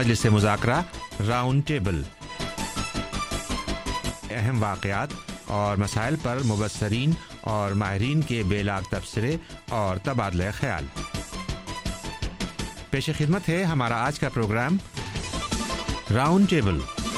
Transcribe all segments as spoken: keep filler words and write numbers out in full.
मजलिस मुज़ाकरा round table, अहम वाक़यात और मसाइल पर मुबस्सरीन और माहिरीन के बेलाग तबसरे और तबादला ख्याल। पेश खिदमत है हमारा आज का प्रोग्राम राउंड टेबल।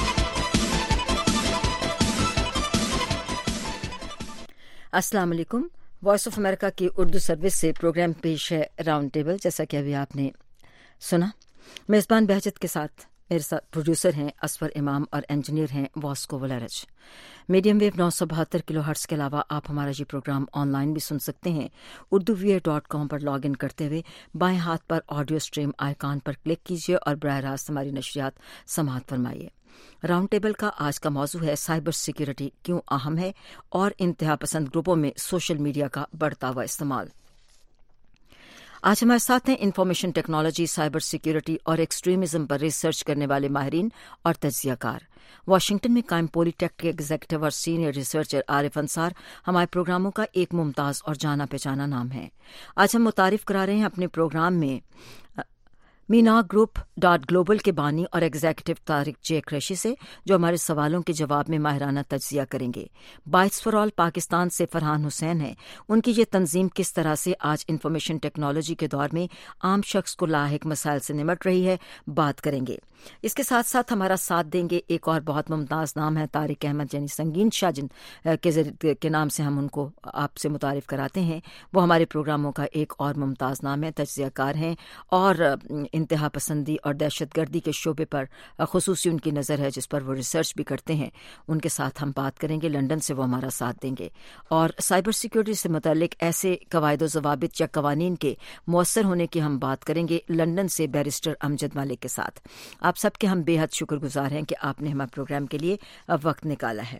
अस्सलाम वालेकुम। वॉइस ऑफ अमेरिका की उर्दू सर्विस से प्रोग्राम पेश है राउंड टेबल। जैसा कि अभी आपने सुना, मेज़बान बहजत के साथ मेरे साथ प्रोड्यूसर हैं असफर इमाम और इंजीनियर हैं वॉस्को वलरज। मीडियम वेव नौ सौ बहत्तर किलो हर्ट्स के अलावा आप हमारा ये प्रोग्राम ऑनलाइन भी सुन सकते हैं। Urdu V A dot com पर लॉग इन करते हुए बाएं हाथ पर ऑडियो स्ट्रीम आइकॉन पर क्लिक कीजिए और बराह रास्त हमारी नशरियात समाअत फरमाइए। राउंड टेबल का आज का मौजू है साइबर सिक्योरिटी क्यों अहम है और इंतहा पसंद ग्रुपों में सोशल मीडिया का बढ़ता हुआ इस्तेमाल। आज हमारे साथ हैं इंफॉर्मेशन टेक्नोलॉजी, साइबर सिक्योरिटी और एक्सट्रीमिज्म पर रिसर्च करने वाले माहिरीन और तज्जियाकार। वाशिंगटन में कायम पॉलीटेक के एग्जीक्यूटिव और सीनियर रिसर्चर आरिफ अंसार हमारे प्रोग्रामों का एक मुमताज और जाना पहचाना नाम है। आज हम मुतारिफ करा रहे हैं अपने प्रोग्राम में मीना ग्रुप डॉट ग्लोबल के बानी और एग्जीक्यूटिव तारिक जे क्रैशी से, जो हमारे सवालों के जवाब में माहिराना तज्जिया करेंगे। बाइट्स फॉर ऑल पाकिस्तान से फरहान हुसैन हैं। उनकी ये तंजीम किस तरह से आज इंफॉर्मेशन टेक्नोलॉजी के दौर में आम शख्स को लाहिक मसाइल से निमट रही है, बात करेंगे। इसके साथ साथ हमारा साथ देंगे एक और बहुत मुमताज नाम है तारिक अहमद, यानी संगीन शाह, जिन के, के नाम से हम उनको आपसे मुतारिफ कराते हैं। वो हमारे प्रोग्रामों का एक और मुमताज नाम है, तज्जियाकार हैं और इंतहा पसंदी और दहशतगर्दी के शोबे पर खुसूसी उनकी नज़र है, जिस पर वो रिसर्च भी करते हैं। उनके साथ हम बात करेंगे। लंदन से वो हमारा साथ देंगे और साइबर सिक्योरिटी से मुतल्लिक ऐसे कवायद ज़वाबित या कवानीन के मौसर होने की हम बात करेंगे लंदन से बैरिस्टर अमजद मालिक के साथ। आप सबके हम बेहद शुक्रगुजार हैं कि आपने हमारे प्रोग्राम के लिए वक्त निकाला है।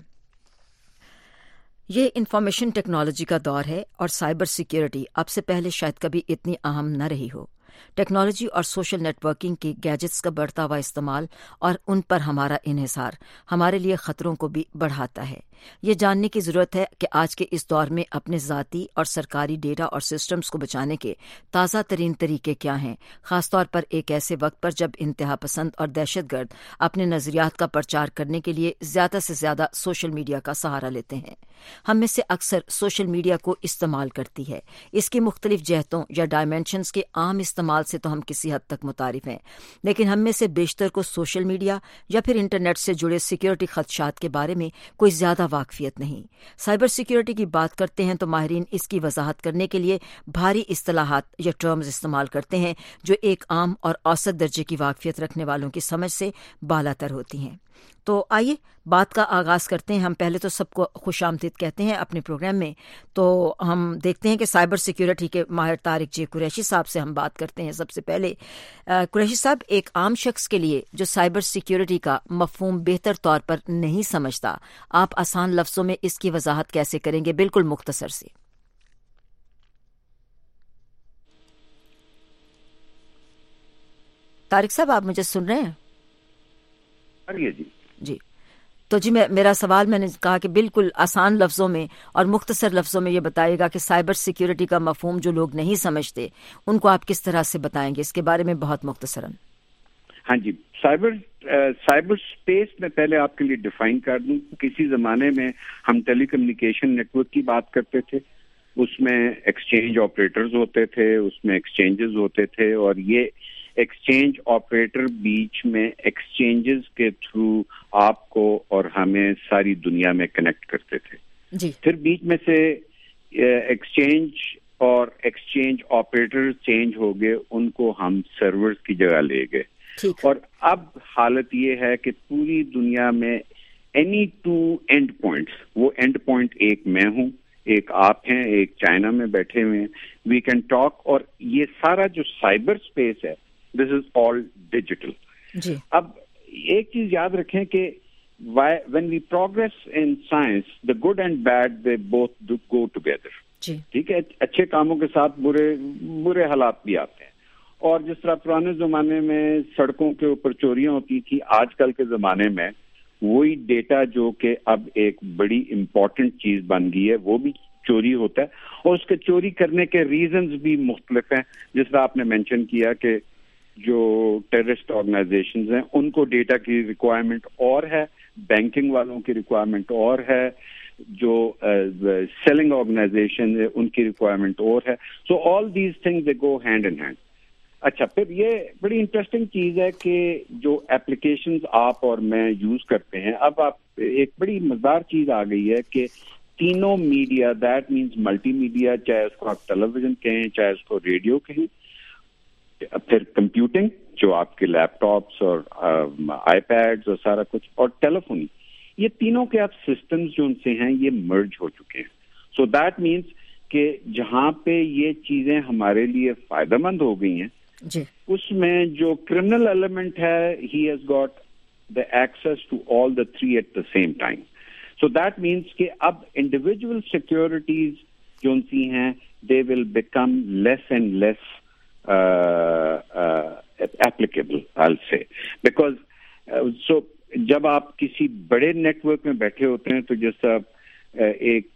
ये इंफॉर्मेशन टेक्नोलॉजी का दौर है और साइबर सिक्योरिटी अब से पहले शायद कभी इतनी अहम न रही हो। टेक्नोलॉजी और सोशल नेटवर्किंग के गैजेट्स का बढ़ता हुआ इस्तेमाल और उन पर हमारा इन्हिसार हमारे लिए खतरों को भी बढ़ाता है। ये जानने की ज़रूरत है कि आज के इस दौर में अपने ज़ाती और सरकारी डेटा और सिस्टम्स को बचाने के ताज़ा तरीन तरीके क्या हैं, ख़ासतौर पर एक ऐसे वक्त पर जब इंतहा पसंद और दहशतगर्द अपने नज़रियात का प्रचार करने के लिए ज़्यादा से ज़्यादा सोशल मीडिया का सहारा लेते हैं। हम में से अक्सर सोशल मीडिया को इस्तेमाल करती है। इसकी मुख्तलिफ जहतों या डायमेंशंस के आम इस्तेमाल से तो हम किसी हद तक मुतारिफ हैं, लेकिन हम में से बेशतर को सोशल मीडिया या फिर इंटरनेट से जुड़े सिक्योरिटी खदशात के बारे में कोई ज़्यादा वाकफियत नहीं। साइबर सिक्योरिटी की बात करते हैं तो माहिरीन इसकी वजाहत करने के लिए भारी इस्तिलाहात या टर्म्स इस्तेमाल करते हैं जो एक आम और औसत दर्जे की वाकफियत रखने वालों की समझ से बालातर होती हैं। तो आइए बात का आगाज़ करते हैं। हम पहले तो सबको खुशामदीद कहते हैं अपने प्रोग्राम में। तो हम देखते हैं कि साइबर सिक्योरिटी के माहिर तारिक जे कुरैशी साहब से हम बात करते हैं। सबसे पहले कुरैशी साहब, एक आम शख्स के लिए जो साइबर सिक्योरिटी का मफहूम बेहतर तौर पर नहीं समझता, आप आसान लफ्ज़ों में इसकी वजाहत कैसे करेंगे, बिल्कुल मुख्तसर से? तारिक साहब, आप मुझे सुन रहे हैं? जी जी तो जी मैं मेरा सवाल, मैंने कहा कि बिल्कुल आसान लफ्ज़ों में और मुख्तसर लफ्ज़ों में ये बताइएगा कि साइबर सिक्योरिटी का मफहूम जो लोग नहीं समझते उनको आप किस तरह से बताएंगे, इसके बारे में बहुत मुख्तसरन। हाँ जी, साइबर साइबर स्पेस में पहले आपके लिए डिफाइन कर दूं। किसी ज़माने में हम टेली कम्युनिकेशन नेटवर्क की बात करते थे, उसमें एक्सचेंज ऑपरेटर्स होते थे, उसमें एक्सचेंजेस होते थे और ये एक्सचेंज ऑपरेटर बीच में एक्सचेंजेस के थ्रू आपको और हमें सारी दुनिया में कनेक्ट करते थे जी। फिर बीच में से एक्सचेंज और एक्सचेंज ऑपरेटर चेंज हो गए, उनको हम सर्वर्स की जगह ले गए और अब हालत ये है कि पूरी दुनिया में एनी टू एंड पॉइंट्स, वो एंड पॉइंट एक मैं हूँ, एक आप हैं, एक चाइना में बैठे हुए हैं, वी कैन टॉक। और ये सारा जो साइबर स्पेस है, दिस इज ऑल डिजिटल। अब एक चीज याद रखें कि when we progress in science, the good and bad they both go together. ठीक है, अच्छे कामों के साथ बुरे बुरे हालात भी आते हैं। और जिस तरह पुराने जमाने में सड़कों के ऊपर चोरियां होती थी, आजकल के जमाने में वही डेटा जो कि अब एक बड़ी इम्पोर्टेंट चीज बन गई है, वो भी चोरी होता है और उसके चोरी करने के रीजंस भी मुख्तलिफ हैं। जिस तरह आपने मेंशन किया कि جو ٹیررسٹ آرگنائزیشنز ہیں ان کو ڈیٹا کی ریکوائرمنٹ اور ہے, بینکنگ والوں کی ریکوائرمنٹ اور ہے, جو سیلنگ آرگنائزیشن ہے ان کی ریکوائرمنٹ اور ہے. So all these things they go hand in hand. اچھا, پھر یہ بڑی انٹرسٹنگ چیز ہے کہ جو اپلیکیشنز آپ اور میں یوز کرتے ہیں, اب آپ ایک بڑی مزدار چیز آ گئی ہے کہ تینوں media, that means multi media, چاہے اس کو آپ ٹیلی ویژن کہیں, چاہے اس کو ریڈیو کہیں, پھر کمپیوٹنگ جو آپ کے لیپ ٹاپس اور آئی پیڈز اور سارا کچھ, اور ٹیلیفونی, یہ تینوں کے آپ سسٹمز جو ان سے ہیں یہ مرج ہو چکے ہیں. سو دیٹ مینس کہ جہاں پہ یہ چیزیں ہمارے لیے فائدہ مند ہو گئی ہیں, جی, اس میں جو کرمنل ایلیمنٹ ہے he has got the access to all the three at the same time. So that means کہ اب انڈیویجول سیکورٹیز جو ان سی ہیں they will become less and less applicable I will say, because سو جب آپ کسی بڑے نیٹ ورک میں بیٹھے ہوتے ہیں تو جیسا ایک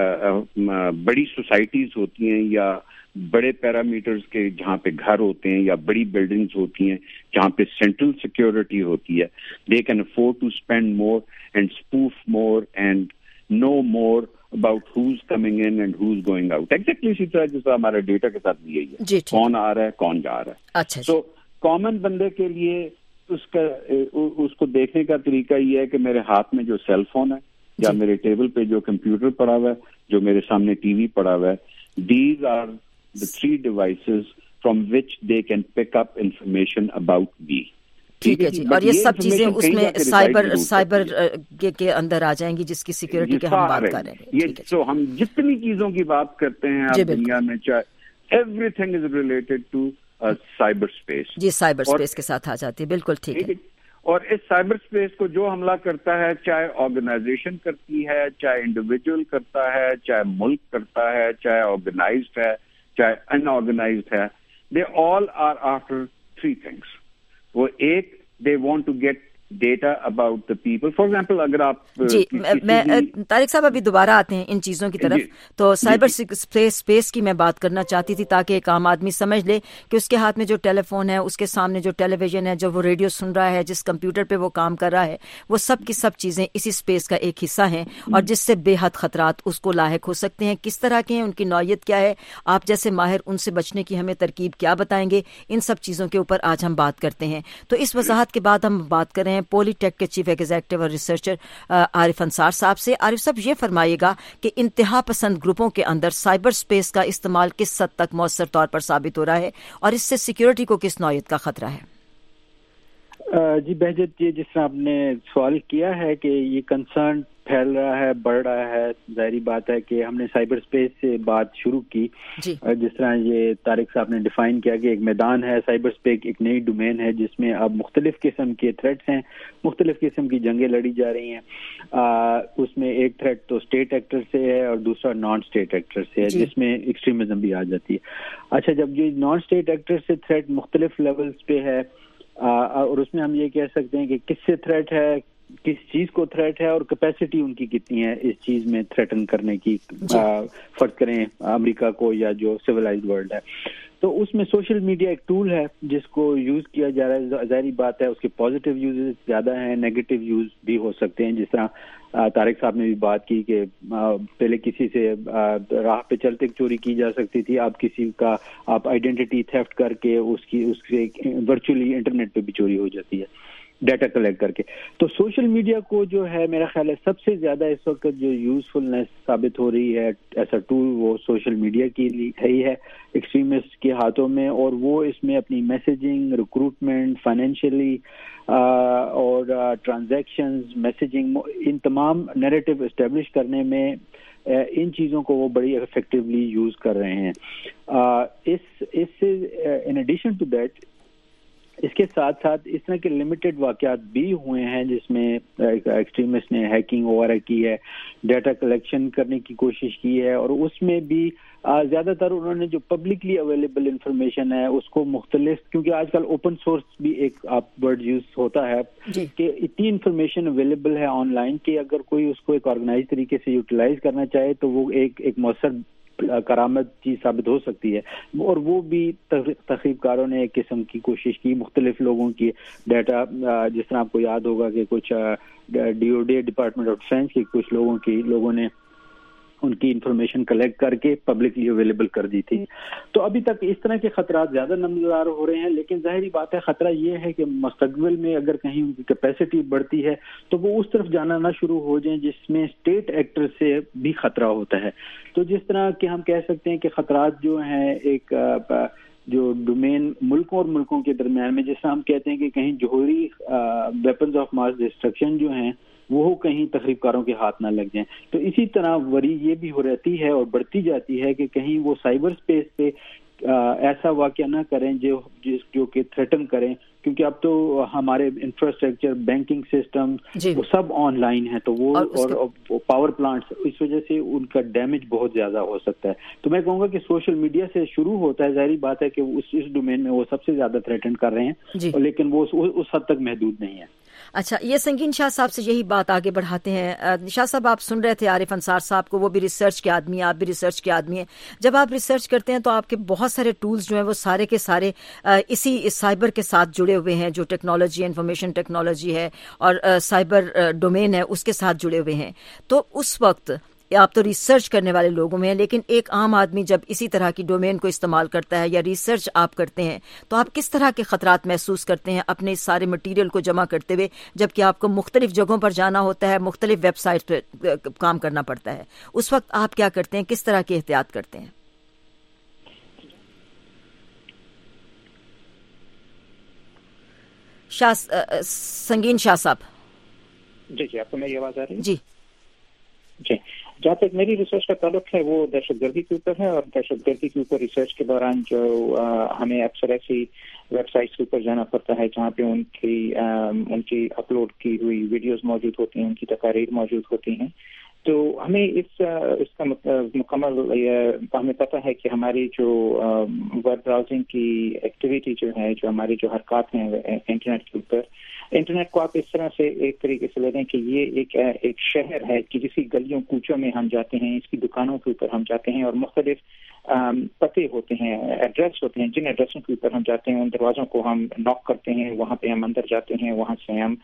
بڑی سوسائٹیز ہوتی ہیں یا بڑے پیرامیٹرز کے جہاں پہ گھر ہوتے ہیں یا بڑی بلڈنگز ہوتی ہیں جہاں پہ سینٹرل سیکورٹی ہوتی ہے, they can afford to spend more and spoof more and know more about who's coming in and who's going out. Exactly اسی طرح جیسا ہمارے ڈیٹا کے ساتھ بھی یہی ہے, کون آ رہا ہے کون جا رہا ہے. اچھا, تو کامن بندے کے لیے اس کا اس کو دیکھنے کا طریقہ یہ ہے کہ میرے ہاتھ میں جو سیل فون ہے یا میرے ٹیبل پہ جو کمپیوٹر پڑا ہوا ہے, جو میرے سامنے ٹی وی پڑا ہوا ہے, these are the three devices from which they can pick up information about me. ٹھیک ہے جی, اور یہ سب چیزیں اس میں سائبر سائبر کے اندر آ جائیں گی جس کی سیکورٹی کی ہم بات کر رہے ہیں. یہ تو ہم جتنی چیزوں کی بات کرتے ہیں آپ دنیا میں, چاہے every thing is related to cyber space. جی, سائبر اسپیس کے ساتھ آ جاتی ہے, بالکل ٹھیک ہے. اور اس سائبر اسپیس کو جو حملہ کرتا ہے, چاہے آرگنائزیشن کرتی ہے, چاہے انڈیویجول کرتا ہے, چاہے ملک کرتا ہے, چاہے آرگنائزڈ ہے, چاہے ان آرگنائزڈ ہے, they all are after three things. وہ ایک, they want to get data about the people. For example, اگر آپ جی, میں طارق صاحب ابھی دوبارہ آتے ہیں ان چیزوں کی طرف, تو سائبر اسپیس کی میں بات کرنا چاہتی تھی تاکہ ایک عام آدمی سمجھ لے کہ اس کے ہاتھ میں جو ٹیلی فون ہے, اس کے سامنے جو ٹیلی ویژن ہے, جو وہ ریڈیو سن رہا ہے, جس کمپیوٹر پہ وہ کام کر رہا ہے, وہ سب کی سب چیزیں اسی اسپیس کا ایک حصہ ہیں اور جس سے بے حد خطرات اس کو لاحق ہو سکتے ہیں. کس طرح کے ہیں, ان کی نوعیت کیا ہے, آپ جیسے ماہر ان سے بچنے کی ہمیں ترکیب کیا بتائیں گے, ان سب چیزوں کے اوپر آج ہم بات کرتے ہیں. تو اس وضاحت کے بعد ہم بات کر رہے ہیں پولی ٹیک کے چیف ایگزیکٹو اور ریسرچر عارف انصار صاحب سے. عارف صاحب, یہ فرمائیے گا کہ انتہا پسند گروپوں کے اندر سائبر اسپیس کا استعمال کس حد تک مؤثر طور پر ثابت ہو رہا ہے اور اس سے سیکیورٹی کو کس نوعیت کا خطرہ ہے؟ جی بہجت, یہ جس طرح آپ نے سوال کیا ہے کہ یہ کنسرن پھیل رہا ہے, بڑھ رہا ہے, ظاہری بات ہے کہ ہم نے سائبر اسپیس سے بات شروع کی. جی. جس طرح یہ طارق صاحب نے ڈیفائن کیا کہ ایک میدان ہے, سائبر اسپیس ایک نئی ڈومین ہے جس میں اب مختلف قسم کے تھریٹس ہیں, مختلف قسم کی جنگیں لڑی جا رہی ہیں. آ, اس میں ایک تھریٹ تو اسٹیٹ ایکٹر سے ہے اور دوسرا نان اسٹیٹ ایکٹر سے ہے, جی. جس میں ایکسٹریمزم بھی آ جاتی ہے. اچھا, جب یہ نان اسٹیٹ ایکٹر سے تھریٹ مختلف لیولز پہ ہے, آ, اور اس میں ہم یہ کہہ سکتے ہیں کہ کس سے تھریٹ ہے, کس چیز کو تھریٹ ہے اور کیپیسٹی ان کی کتنی ہے اس چیز میں تھریٹن کرنے کی. فرض کریں امریکہ کو یا جو سویلائزڈ ورلڈ ہے, تو اس میں سوشل میڈیا ایک ٹول ہے جس کو یوز کیا جا رہا ہے. ظاہری بات ہے اس کے پازیٹیو یوزز زیادہ ہیں, نیگیٹو یوز بھی ہو سکتے ہیں. جس طرح طارق صاحب نے بھی بات کی کہ پہلے کسی سے راہ پہ چلتے چوری کی جا سکتی تھی, اب کسی کا آپ آئیڈینٹی تھیفٹ کر کے اس کی اس سے ورچولی انٹرنیٹ پہ بھی چوری ہو جاتی ہے ڈیٹا کلیکٹ کر کے. تو سوشل میڈیا کو جو ہے میرا خیال ہے سب سے زیادہ اس وقت جو یوزفلنس ثابت ہو رہی ہے ایسا ٹول وہ سوشل میڈیا کی ہی ہے ایکسٹریمسٹ کے ہاتھوں میں, اور وہ اس میں اپنی میسیجنگ, ریکروٹمنٹ, فائنینشلی اور ٹرانزیکشنز, میسیجنگ, ان تمام نیریٹو اسٹیبلش کرنے میں ان چیزوں کو وہ بڑی افیکٹولی یوز کر رہے ہیں. اس اس سے ان ایڈیشن ٹو دیٹ اس کے ساتھ ساتھ اس طرح کے لمیٹڈ واقعات بھی ہوئے ہیں جس میں ایکسٹریمسٹ نے ہیکنگ وغیرہ کی ہے, ڈیٹا کلیکشن کرنے کی کوشش کی ہے, اور اس میں بھی زیادہ تر انہوں نے جو پبلکلی اویلیبل انفارمیشن ہے اس کو مختلف, کیونکہ آج کل اوپن سورس بھی ایک آپ ورڈ یوز ہوتا ہے جی. کہ اتنی انفارمیشن اویلیبل ہے آن لائن کہ اگر کوئی اس کو ایک آرگنائز طریقے سے یوٹیلائز کرنا چاہے تو وہ ایک ایک مؤثر کرامت چیز ثابت ہو سکتی ہے. اور وہ بھی تخریب کاروں نے ایک قسم کی کوشش کی, مختلف لوگوں کی ڈیٹا, جس طرح آپ کو یاد ہوگا کہ کچھ D O D department of defence کی کچھ لوگوں کی لوگوں نے ان کی انفارمیشن کلیکٹ کر کے پبلکلی اویلیبل کر دی تھی. تو ابھی تک اس طرح کے خطرات زیادہ نمودار ہو رہے ہیں, لیکن ظاہری بات ہے خطرہ یہ ہے کہ مستقبل میں اگر کہیں ان کی کیپیسٹی بڑھتی ہے تو وہ اس طرف جانا نہ شروع ہو جائیں جس میں اسٹیٹ ایکٹر سے بھی خطرہ ہوتا ہے. تو جس طرح کہ ہم کہہ سکتے ہیں کہ خطرات جو ہیں ایک جو ڈومین ملکوں اور ملکوں کے درمیان میں, جس طرح ہم کہتے ہیں کہ کہیں جوہری ویپنز آف ماس ڈسٹرکشن جو ہیں وہ کہیں تخریب کاروں کے ہاتھ نہ لگ جائیں, تو اسی طرح وری یہ بھی ہو رہتی ہے اور بڑھتی جاتی ہے کہ کہیں وہ سائبر اسپیس پہ ایسا واقعہ نہ کریں جو جس جو کہ تھریٹن کریں, کیونکہ اب تو ہمارے انفراسٹرکچر, بینکنگ سسٹم جی. وہ سب آن لائن ہے, تو وہ اور, اور پاور پلانٹس, اس وجہ سے ان کا ڈیمیج بہت زیادہ ہو سکتا ہے. تو میں کہوں گا کہ سوشل میڈیا سے شروع ہوتا ہے, ظاہری بات ہے کہ اس اس ڈومین میں وہ سب سے زیادہ تھریٹن کر رہے ہیں جی. لیکن وہ اس حد تک محدود نہیں ہے. اچھا, یہ سنگین شاہ صاحب سے یہی بات آگے بڑھاتے ہیں. شاہ صاحب, آپ سن رہے تھے عارف انصار صاحب کو, وہ بھی ریسرچ کے آدمی ہیں, آپ بھی ریسرچ کے آدمی ہیں. جب آپ ریسرچ کرتے ہیں تو آپ کے بہت سارے ٹولز جو ہیں وہ سارے کے سارے اسی سائبر کے ساتھ جڑے ہوئے ہیں, جو ٹیکنالوجی, انفارمیشن ٹیکنالوجی ہے اور سائبر ڈومین ہے اس کے ساتھ جڑے ہوئے ہیں. تو اس وقت آپ تو ریسرچ کرنے والے لوگوں میں ہیں, لیکن ایک عام آدمی جب اسی طرح کی ڈومین کو استعمال کرتا ہے یا ریسرچ آپ کرتے ہیں تو آپ کس طرح کے خطرات محسوس کرتے ہیں اپنے سارے مٹیریل کو جمع کرتے ہوئے, جبکہ آپ کو مختلف جگہوں پر جانا ہوتا ہے, مختلف ویب سائٹ پہ کام کرنا پڑتا ہے؟ اس وقت آپ کیا کرتے ہیں, کس طرح کی احتیاط کرتے ہیں؟ شاہ سنگین شاہ صاحب. جی جی, آپ کو میری آواز آ رہی ہے؟ جی جی, جہاں تک میری ریسرچ کا تعلق ہے وہ دہشت گردی کے اوپر ہے, اور دہشت گردی کے اوپر ریسرچ کے دوران جو ہمیں اکثر ایسی ویب سائٹس کے اوپر جانا پڑتا ہے جہاں پہ ان کی ان کی اپلوڈ کی ہوئی ویڈیوز موجود ہوتی ہیں, ان کی تقاریر موجود ہوتی ہیں. تو ہمیں اس اس کا مکمل ہمیں پتہ ہے کہ ہماری جو ویب براؤزنگ کی ایکٹیویٹی جو ہے, جو ہماری جو حرکات ہیں انٹرنیٹ کے اوپر, انٹرنیٹ کو آپ اس طرح سے ایک طریقے سے لے لیں کہ یہ ایک ایک شہر ہے کہ جسی گلیوں کوچوں میں ہم جاتے ہیں, اس کی دکانوں کے اوپر ہم جاتے ہیں, اور مختلف پتے ہوتے ہیں, ایڈریس ہوتے ہیں, جن ایڈریسوں کے اوپر ہم جاتے ہیں ان دروازوں کو ہم ناک کرتے ہیں, وہاں پہ ہم اندر جاتے ہیں, وہاں سے ہم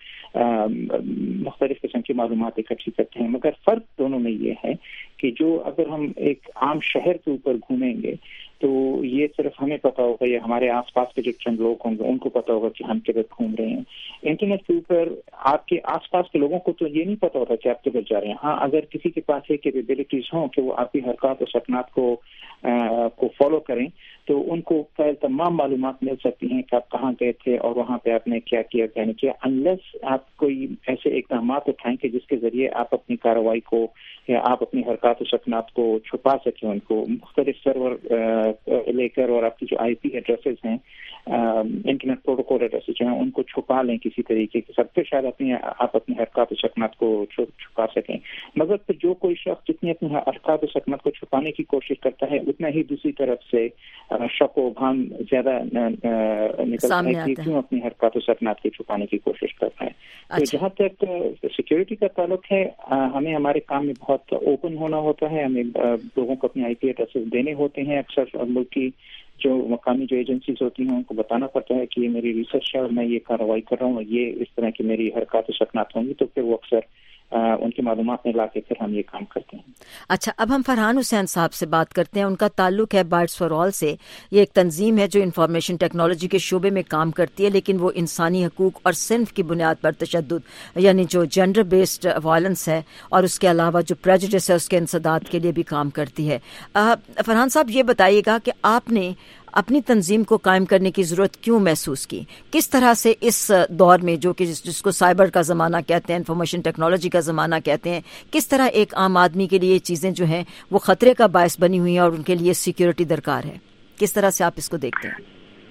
مختلف قسم کی معلومات اکٹھی کرتے ہیں. مگر فرق دونوں میں یہ ہے کہ جو اگر ہم ایک عام شہر کے اوپر گھومیں گے تو یہ صرف ہمیں پتا ہوگا, یا ہمارے آس پاس کے جو چند لوگ ہوں گے ان کو پتا ہوگا کہ ہم کدھر گھوم رہے ہیں. انٹرنیٹ کے اوپر آپ کے آس پاس کے لوگوں کو تو یہ نہیں پتا ہوتا کہ آپ کدھر جا رہے ہیں. ہاں, اگر کسی کے پاس یہ کیپیبلٹیز ہوں کہ وہ آپ کی حرکات اور سکنات کو کو فالو کریں تو ان کو تمام معلومات مل سکتی ہیں کہ آپ کہاں گئے تھے اور وہاں پہ آپ نے کیا کیا کیا نہیں کیا, انلیس آپ کوئی ایسے اقدامات اٹھائیں کہ جس کے ذریعے آپ اپنی کارروائی کو یا آپ اپنی حرکات و سکنات کو چھپا سکیں, ان کو مختلف سرور لے کر, اور آپ کی جو آئی پی ایڈریسز ہیں, انٹرنیٹ پروٹوکول ایڈریسز جو ہیں, ان کو چھپا لیں کسی طریقے کے سب پہ, شاید اپنی آپ اپنی حرکات و سکنات کو چھپا سکیں. مگر پھر جو کوئی شخص جتنی اپنی حرکات و سکنات کو چھپانے کی کوشش کرتا ہے اتنا ہی دوسری طرف سے شک و بھان زیادہ نکلتا ہے کہ کیوں اپنی حرکات و سکنات کو چھپانے کی کوشش کرتا ہے. تو جہاں تک سیکورٹی کا تعلق ہے, ہمیں ہمارے کام میں بہت اوپن ہونا ہوتا ہے, ہمیں لوگوں کو اپنے آئی پی ایڈریسز دینے ہوتے ہیں. اکثر ملک کی جو مقامی جو ایجنسیز ہوتی ہیں ان کو بتانا پڑتا ہے کہ یہ میری ریسرچ ہے اور میں یہ کارروائی کر رہا ہوں, یہ اس طرح کی میری حرکات و سکنات ہوں گی, تو پھر وہ اکثر ان کی معلومات میں لا کے پھر ہم یہ کام کرتے ہیں. اچھا, اب ہم فرحان حسین صاحب سے بات کرتے ہیں. ان کا تعلق ہے بائٹس فار آل سے. یہ ایک تنظیم ہے جو انفارمیشن ٹیکنالوجی کے شعبے میں کام کرتی ہے, لیکن وہ انسانی حقوق اور صنف کی بنیاد پر تشدد یعنی جو جینڈر بیسڈ وائلنس ہے اور اس کے علاوہ جو پریجوڈس ہے اس کے انسداد کے لیے بھی کام کرتی ہے. فرحان صاحب, یہ بتائیے گا کہ آپ نے اپنی تنظیم کو قائم کرنے کی ضرورت کیوں محسوس کی؟ کس طرح سے اس دور میں جو کہ جس کو سائبر کا زمانہ کہتے ہیں, انفارمیشن ٹیکنالوجی کا زمانہ کہتے ہیں, کس طرح ایک عام آدمی کے لیے یہ چیزیں جو ہیں وہ خطرے کا باعث بنی ہوئی ہیں اور ان کے لیے سیکیورٹی درکار ہے؟ کس طرح سے آپ اس کو دیکھتے ہیں؟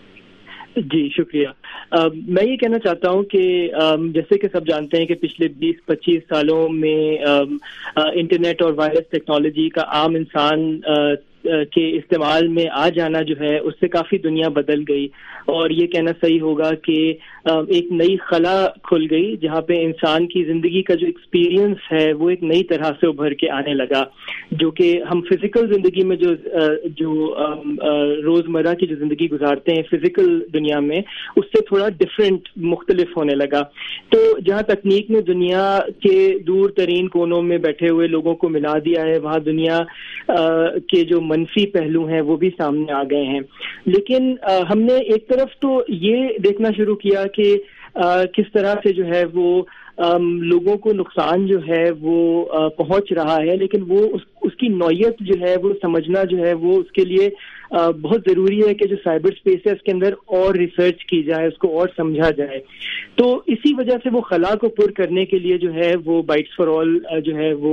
جی شکریہ. میں یہ کہنا چاہتا ہوں کہ جیسے کہ سب جانتے ہیں کہ پچھلے بیس پچیس سالوں میں انٹرنیٹ اور وائرلیس ٹیکنالوجی کا عام انسان کے استعمال میں آ جانا جو ہے اس سے کافی دنیا بدل گئی, اور یہ کہنا صحیح ہوگا کہ ایک نئی خلا کھل گئی جہاں پہ انسان کی زندگی کا جو ایکسپیرینس ہے وہ ایک نئی طرح سے ابھر کے آنے لگا, جو کہ ہم فزیکل زندگی میں جو جو روزمرہ کی جو زندگی گزارتے ہیں فزیکل دنیا میں, اس سے تھوڑا ڈفرینٹ مختلف ہونے لگا. تو جہاں تکنیک نے دنیا کے دور ترین کونوں میں بیٹھے ہوئے لوگوں کو ملا دیا ہے, وہاں دنیا کے جو منفی پہلو ہیں وہ بھی سامنے آ گئے ہیں. لیکن ہم نے ایک طرف تو یہ دیکھنا شروع کیا کہ کس طرح سے جو ہے وہ لوگوں کو نقصان جو ہے وہ پہنچ رہا ہے, لیکن وہ اس, اس کی نوعیت جو ہے وہ سمجھنا جو ہے وہ اس کے لیے بہت ضروری ہے کہ جو سائبر اسپیس ہے اس کے اندر اور ریسرچ کی جائے, اس کو اور سمجھا جائے. تو اسی وجہ سے وہ خلا کو پر کرنے کے لیے جو ہے وہ بائٹس فار آل جو ہے وہ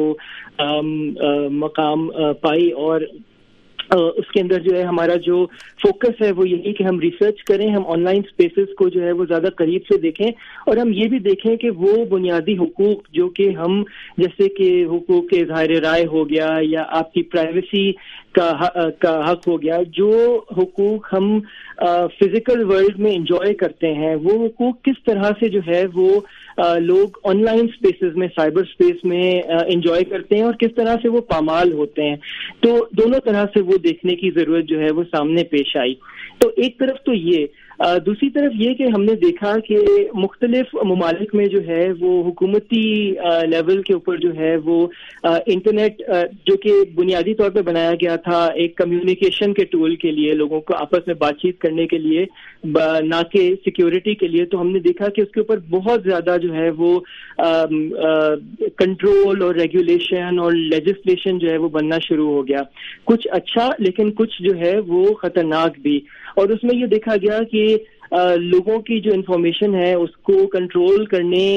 مقام پائی, اور اس کے اندر جو ہے ہمارا جو فوکس ہے وہ یہی کہ ہم ریسرچ کریں, ہم آن لائن اسپیسز کو جو ہے وہ زیادہ قریب سے دیکھیں, اور ہم یہ بھی دیکھیں کہ وہ بنیادی حقوق جو کہ ہم جیسے کہ حقوق کے اظہار رائے ہو گیا یا آپ کی پرائیویسی کا کا حق ہو گیا, جو حقوق ہم فزیکل ورلڈ میں انجوائے کرتے ہیں وہ حقوق کس طرح سے جو ہے وہ لوگ آن لائن اسپیسز میں سائبر اسپیس میں انجوائے کرتے ہیں اور کس طرح سے وہ پامال ہوتے ہیں. تو دونوں طرح سے وہ دیکھنے کی ضرورت جو ہے وہ سامنے پیش آئی. تو ایک طرف تو یہ, دوسری طرف یہ کہ ہم نے دیکھا کہ مختلف ممالک میں جو ہے وہ حکومتی لیول کے اوپر جو ہے وہ انٹرنیٹ جو کہ بنیادی طور پہ بنایا گیا تھا ایک کمیونیکیشن کے ٹول کے لیے, لوگوں کو آپس میں بات چیت کرنے کے لیے, نہ کہ سیکیورٹی کے لیے, تو ہم نے دیکھا کہ اس کے اوپر بہت زیادہ جو ہے وہ کنٹرول اور ریگولیشن اور لیجسلیشن جو ہے وہ بننا شروع ہو گیا. کچھ اچھا لیکن کچھ جو ہے وہ خطرناک بھی, اور اس میں یہ دیکھا گیا کہ لوگوں کی جو انفارمیشن ہے اس کو کنٹرول کرنے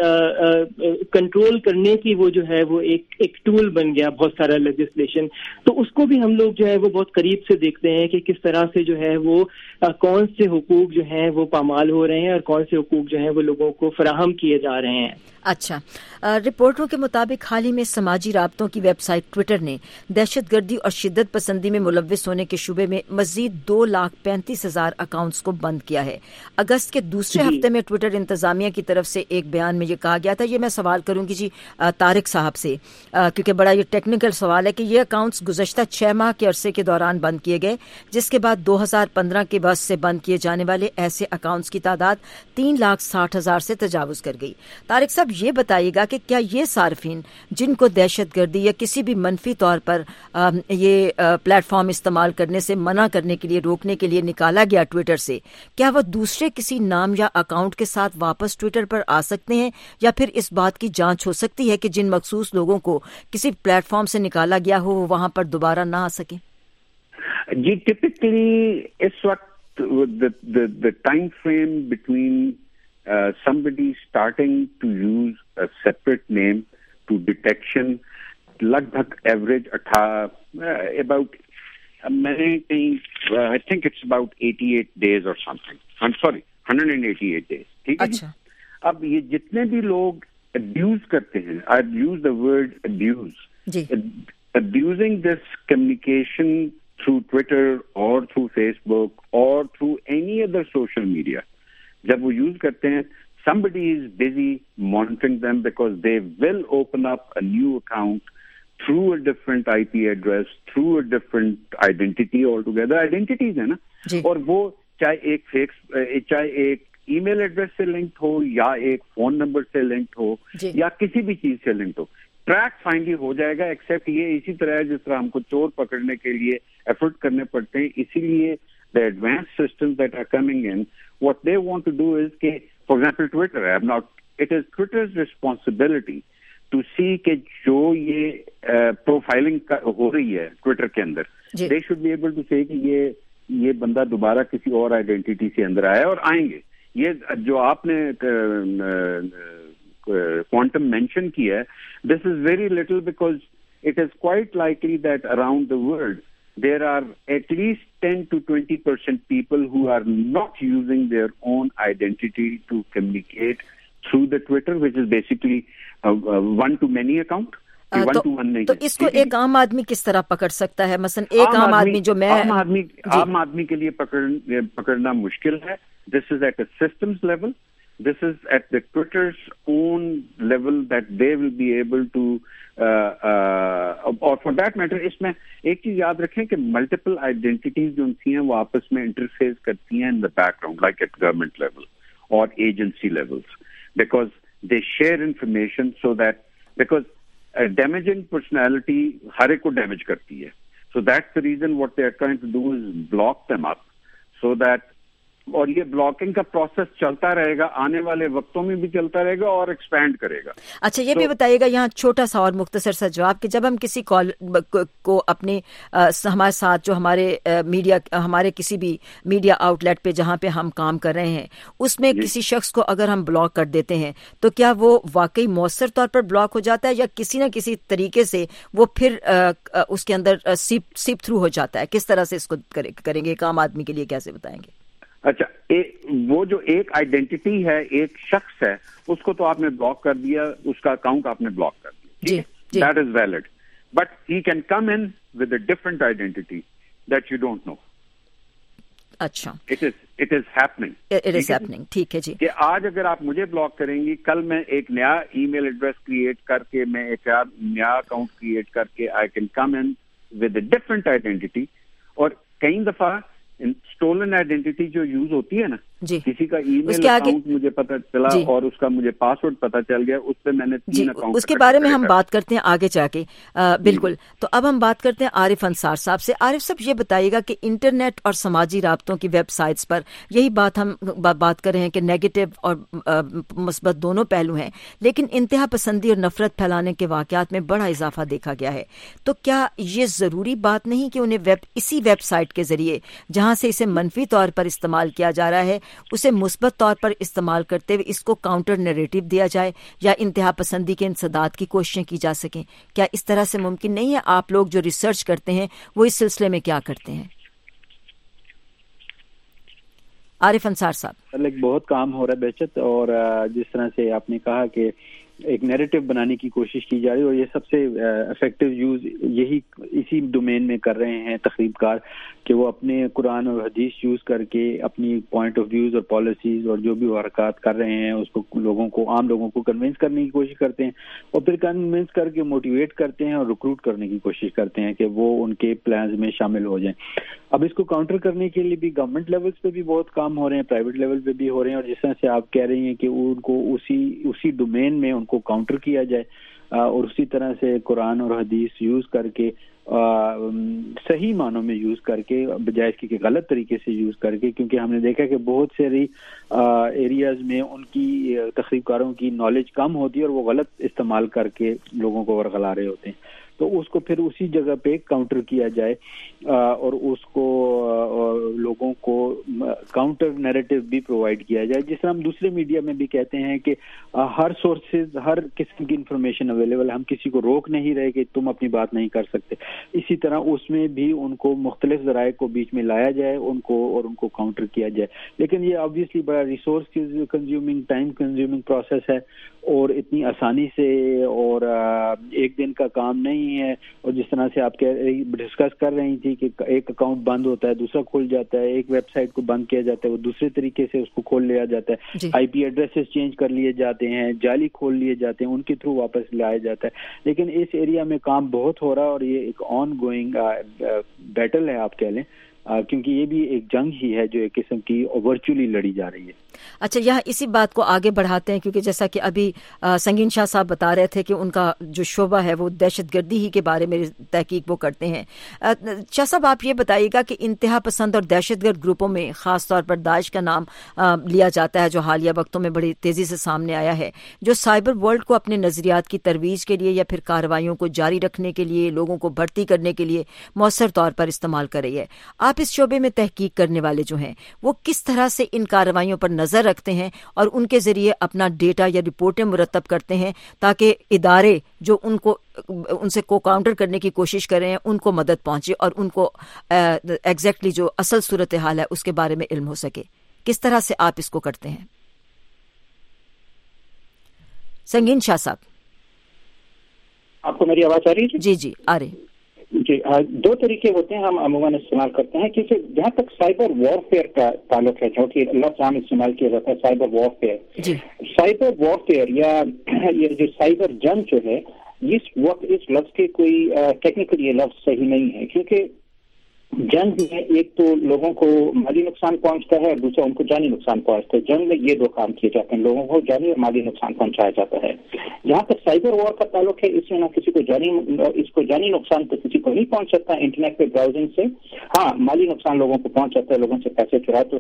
کنٹرول کرنے کی وہ جو ہے وہ ایک ایک ٹول بن گیا بہت سارا لیجسلیشن. تو اس کو بھی ہم لوگ جو ہے وہ بہت قریب سے دیکھتے ہیں کہ کس طرح سے جو ہے وہ کون سے حقوق جو ہیں وہ پامال ہو رہے ہیں اور کون سے حقوق جو ہیں وہ لوگوں کو فراہم کیے جا رہے ہیں. اچھا, رپورٹوں کے مطابق حال ہی میں سماجی رابطوں کی ویب سائٹ ٹویٹر نے دہشت گردی اور شدت پسندی میں ملوث ہونے کے شبے میں مزید دو لاکھ پینتیس ہزار اکاؤنٹس کو بند کیا ہے. اگست کے دوسرے جی. ہفتے میں ٹویٹر انتظامیہ کی طرف سے ایک بیان میں یہ کہا گیا تھا, یہ میں سوال کروں گی جی طارق صاحب سے کیونکہ بڑا یہ ٹیکنیکل سوال ہے, کہ یہ اکاؤنٹس گزشتہ چھ ماہ کے عرصے کے دوران بند کیے گئے, جس کے بعد دو ہزار پندرہ کے بعد سے بند کیے جانے والے ایسے اکاؤنٹس کی تعداد تین لاکھ ساٹھ ہزار سے تجاوز کر گئی. طارق صاحب یہ بتائیے گا کہ کیا یہ صارفین جن کو دہشت گردی یا کسی بھی منفی طور پر یہ پلیٹ فارم استعمال کرنے سے منع کرنے کے لیے روکنے کے لیے نکالا گیا ٹویٹر سے, کیا وہ دوسرے کسی نام یا اکاؤنٹ کے ساتھ واپس ٹویٹر پر آ سکتے ہیں, یا پھر اس بات کی جانچ ہو سکتی ہے کہ جن مخصوص لوگوں کو کسی پلیٹ فارم سے نکالا گیا ہو وہ وہاں پر دوبارہ نہ آ سکیں؟ جی ٹپکلی اس وقت the time frame between uh, somebody starting to use a separate name to detection لگ بھگ ایوریج اٹھا about میں نے کہیں I think it's about eighty-eight days or something. I'm sorry, one hundred eighty-eight days. ٹھیک ہے. اچھا. اب یہ جتنے بھی لوگ abuse کرتے ہیں, I use the word abuse. G. Abusing this communication through Twitter or through Facebook or through any other social media, جب وہ یوز کرتے ہیں, somebody is busy monitoring them because they will open up a new account through a different I P address, through a different identity altogether. Identities ہے نا, اور وہ چاہے ایک فیک چاہے ایک ای میل ایڈریس سے لنکڈ ہو یا ایک فون نمبر سے لنکڈ ہو یا کسی بھی چیز سے لنکڈ ہو, ٹریک فائنلی ہو جائے گا. ایکسیپٹ یہ اسی طرح ہے جس طرح ہم کو چور پکڑنے کے لیے ایفرٹ کرنے پڑتے ہیں, اسی لیے the advanced systems that are coming in, what they want to do is کہ for example Twitter, I'm not, it is Twitter's responsibility to see کہ جو یہ پروفائلنگ ہو رہی ہے ٹویٹر کے اندر, they should be able to say کہ یہ یہ بندہ دوبارہ کسی اور آئیڈینٹی سے اندر آیا اور آئیں گے. یہ جو آپ نے کوانٹم مینشن کیا ہے, this is very little because it is quite likely that around the world there are at least ten to twenty percent people who are not using their own identity to communicate through the Twitter, which is basically a, a one-to-many account. One to one نہیں. تو اس کو ایک عام آدمی کس طرح پکڑ سکتا ہے؟ مثلا ایک عام آدمی جو میں عام آدمی عام آدمی کے لیے پکڑنا مشکل ہے. This is at a systems level. This is at the Twitter's own level that they will be able to, uh, uh, or for that matter, اس میں ایک چیز یاد رکھیں کہ multiple identities جو ہوتی ہیں وہ آپس میں interface کرتی ہیں in the background, like at government level or agency levels, because they share information so that, because a damaging personality ہر ایک کو damage کرتی ہے. So that's the reason what they are trying to do is block them up so that, اور یہ blocking کا process چلتا رہے گا, آنے والے وقتوں میں بھی چلتا رہے گا اور ایکسپینڈ کرے گا. اچھا یہ بھی بتائیے گا یہاں چھوٹا سا اور مختصر سا جواب کہ جب ہم کسی کال کو اپنے ہمارے ساتھ جو ہمارے میڈیا ہمارے کسی بھی میڈیا آؤٹ لیٹ پہ جہاں پہ ہم کام کر رہے ہیں اس میں کسی شخص کو اگر ہم بلاک کر دیتے ہیں تو کیا وہ واقعی مؤثر طور پر بلاک ہو جاتا ہے یا کسی نہ کسی طریقے سے وہ پھر اس کے اندر سیپ سیپ تھرو ہو جاتا ہے؟ کس طرح سے اس کو کریں گے ایک عام آدمی کے لیے کیسے بتائیں گے؟ اچھا وہ جو ایک آئیڈینٹی ہے ایک شخص ہے اس کو تو آپ نے بلاک کر دیا, اس کا اکاؤنٹ آپ نے بلاک کر دیا, that is valid, but he can come in with a different identity that you don't know. اچھا it is it is happening it is happening ٹھیک ہے جی. کہ آج اگر آپ مجھے بلاک کریں گی, کل میں ایک نیا ای میل ایڈریس کریٹ کر کے میں ایک نیا اکاؤنٹ کریٹ کر کے I can come in with a different identity. اور کئی دفعہ اسٹولن آئیڈینٹی جو یوز ہوتی ہے نا, جی کسی کا ای میل اکاؤنٹ مجھے پتا چلا جی. اور اس کا مجھے پاس ورڈ پتا چل گیا, اس پہ میں نے تین اکاؤنٹ, اس کے بارے میں ہم بات کرتے ہیں آگے جا کے بالکل. تو اب ہم بات کرتے ہیں عارف انصار صاحب سے. عارف صاحب یہ بتائیے گا کہ انٹرنیٹ اور سماجی رابطوں کی ویب سائٹس پر یہی بات ہم بات کر رہے ہیں کہ نیگیٹو اور مثبت دونوں پہلو ہیں, لیکن انتہا پسندی اور نفرت پھیلانے کے واقعات میں بڑا اضافہ دیکھا گیا ہے. تو کیا یہ ضروری بات نہیں کہ انہیں ویب اسی ویب سائٹ کے ذریعے جہاں سے اسے منفی طور پر استعمال کیا جا رہا ہے اسے مثبت طور پر استعمال کرتے ہوئے اس کو کاؤنٹر نیریٹو دیا جائے یا انتہا پسندی کے انسداد کی کوششیں کی جا سکیں؟ کیا اس طرح سے ممکن نہیں ہے؟ آپ لوگ جو ریسرچ کرتے ہیں وہ اس سلسلے میں کیا کرتے ہیں؟ عارف انصار صاحب. بہت کام ہو رہا ہے بہچت, اور جس طرح سے آپ نے کہا کہ ایک نیریٹو بنانے کی کوشش کی جا رہی ہے, اور یہ سب سے افیکٹو یوز یہی اسی ڈومین میں کر رہے ہیں تقریب کار کہ وہ اپنے قرآن اور حدیث یوز کر کے اپنی پوائنٹ آف ویوز اور پالیسیز اور جو بھی حرکات کر رہے ہیں اس کو لوگوں کو عام لوگوں کو کنونس کرنے کی کوشش کرتے ہیں, اور پھر کنونس کر کے موٹیویٹ کرتے ہیں اور ریکروٹ کرنے کی کوشش کرتے ہیں کہ وہ ان کے پلانز میں شامل ہو جائیں. اب اس کو کاؤنٹر کرنے کے لیے بھی گورنمنٹ لیولز پہ بھی بہت کام ہو رہے ہیں, پرائیویٹ لیول پہ بھی ہو رہے ہیں, اور جس طرح سے آپ کہہ رہی ہیں کہ ان کو اسی اسی ڈومین میں ان کو کاؤنٹر کیا جائے اور اسی طرح سے قرآن اور حدیث یوز کر کے صحیح معنوں میں یوز کر کے بجائے اس کی غلط طریقے سے یوز کر کے, کیونکہ ہم نے دیکھا کہ بہت ساری ایریاز میں ان کی تقریب کاروں کی نالج کم ہوتی ہے اور وہ غلط استعمال کر کے لوگوں کو ورغلا رہے ہوتے ہیں. تو اس کو پھر اسی جگہ پہ کاؤنٹر کیا جائے اور اس کو لوگوں کو کاؤنٹر نیریٹو بھی پرووائڈ کیا جائے, جس طرح ہم دوسرے میڈیا میں بھی کہتے ہیں کہ ہر سورسز ہر قسم کی انفارمیشن اویلیبل, ہم کسی کو روک نہیں رہے کہ تم اپنی بات نہیں کر سکتے. اسی طرح اس میں بھی ان کو مختلف ذرائع کو بیچ میں لایا جائے ان کو اور ان کو کاؤنٹر کیا جائے. لیکن یہ آبویسلی بڑا resource consuming time consuming process ہے اور اتنی آسانی سے اور ایک دن کا کام نہیں ہے. اور جس طرح سے آپ ڈسکس کر رہی تھی کہ ایک اکاؤنٹ بند ہوتا ہے دوسرا کھل جاتا ہے, ایک ویب سائٹ کو بند کیا جاتا ہے وہ دوسرے طریقے سے اس کو کھول لیا جاتا ہے, آئی پی ایڈریسز چینج کر لیے جاتے ہیں, جعلی کھول لیے جاتے ہیں, ان کے تھرو واپس لایا جاتا ہے. لیکن اس ایریا میں کام بہت ہو رہا ہے اور یہ ایک آن گوئنگ بیٹل ہے آپ کہہ لیں, کیونکہ یہ بھی ایک جنگ ہی ہے جو ایک قسم کی ورچولی لڑی جا رہی ہے. اچھا یہاں اسی بات کو آگے بڑھاتے ہیں کیونکہ جیسا کہ ابھی سنگین شاہ صاحب بتا رہے تھے کہ ان کا جو شعبہ ہے وہ دہشت گردی ہی کے بارے میں تحقیق وہ کرتے ہیں. شاہ صاحب آپ یہ بتائیے گا کہ انتہا پسند اور دہشت گرد گروپوں میں خاص طور پر داعش کا نام لیا جاتا ہے جو حالیہ وقتوں میں بڑی تیزی سے سامنے آیا ہے, جو سائبر ورلڈ کو اپنے نظریات کی ترویج کے لیے یا پھر کارروائیوں کو جاری رکھنے کے لیے لوگوں کو بھرتی کرنے کے لیے مؤثر طور پر استعمال کر رہی ہے. آپ اس شعبے میں تحقیق کرنے والے جو ہیں وہ کس طرح سے ان کارروائیوں پر نظر رکھتے ہیں اور ان کے ذریعے اپنا ڈیٹا یا رپورٹیں مرتب کرتے ہیں تاکہ ادارے جو ان کو ان سے کو کاؤنٹر کرنے کی کوشش کر رہے ہیں ان کو مدد پہنچے اور ان کو ایگزیکٹلی جو اصل صورتحال ہے اس کے بارے میں علم ہو سکے؟ کس طرح سے آپ اس کو کرتے ہیں سنگین شاہ صاحب؟ آپ کو میری آواز آ رہی ہے؟ جی جی آ رہی. جی دو طریقے ہوتے ہیں ہم عموماً استعمال کرتے ہیں, کیونکہ جہاں تک سائبر وارفیئر کا تعلق ہے, جو کہ لفظ عام استعمال کیا جاتا ہے سائبر وارفیئر, سائبر وارفیئر یا یہ جو سائبر جنگ جو ہے, اس وقت اس لفظ کے کوئی ٹیکنیکل یہ لفظ صحیح نہیں ہے, کیونکہ جنگ میں ایک تو لوگوں کو مالی نقصان پہنچتا ہے اور دوسرا ان کو جانی نقصان پہنچتا ہے. جنگ میں یہ دو کام کیے جاتے ہیں, لوگوں کو جانی اور مالی نقصان پہنچایا جاتا ہے. جہاں تک سائبر وار کا تعلق ہے, اس میں نہ کسی کو جانی اس کو جانی نقصان تو کسی کو نہیں پہنچ سکتا انٹرنیٹ پہ براؤزنگ سے, ہاں مالی نقصان لوگوں کو پہنچ جاتا ہے, لوگوں سے پیسے چرا. تو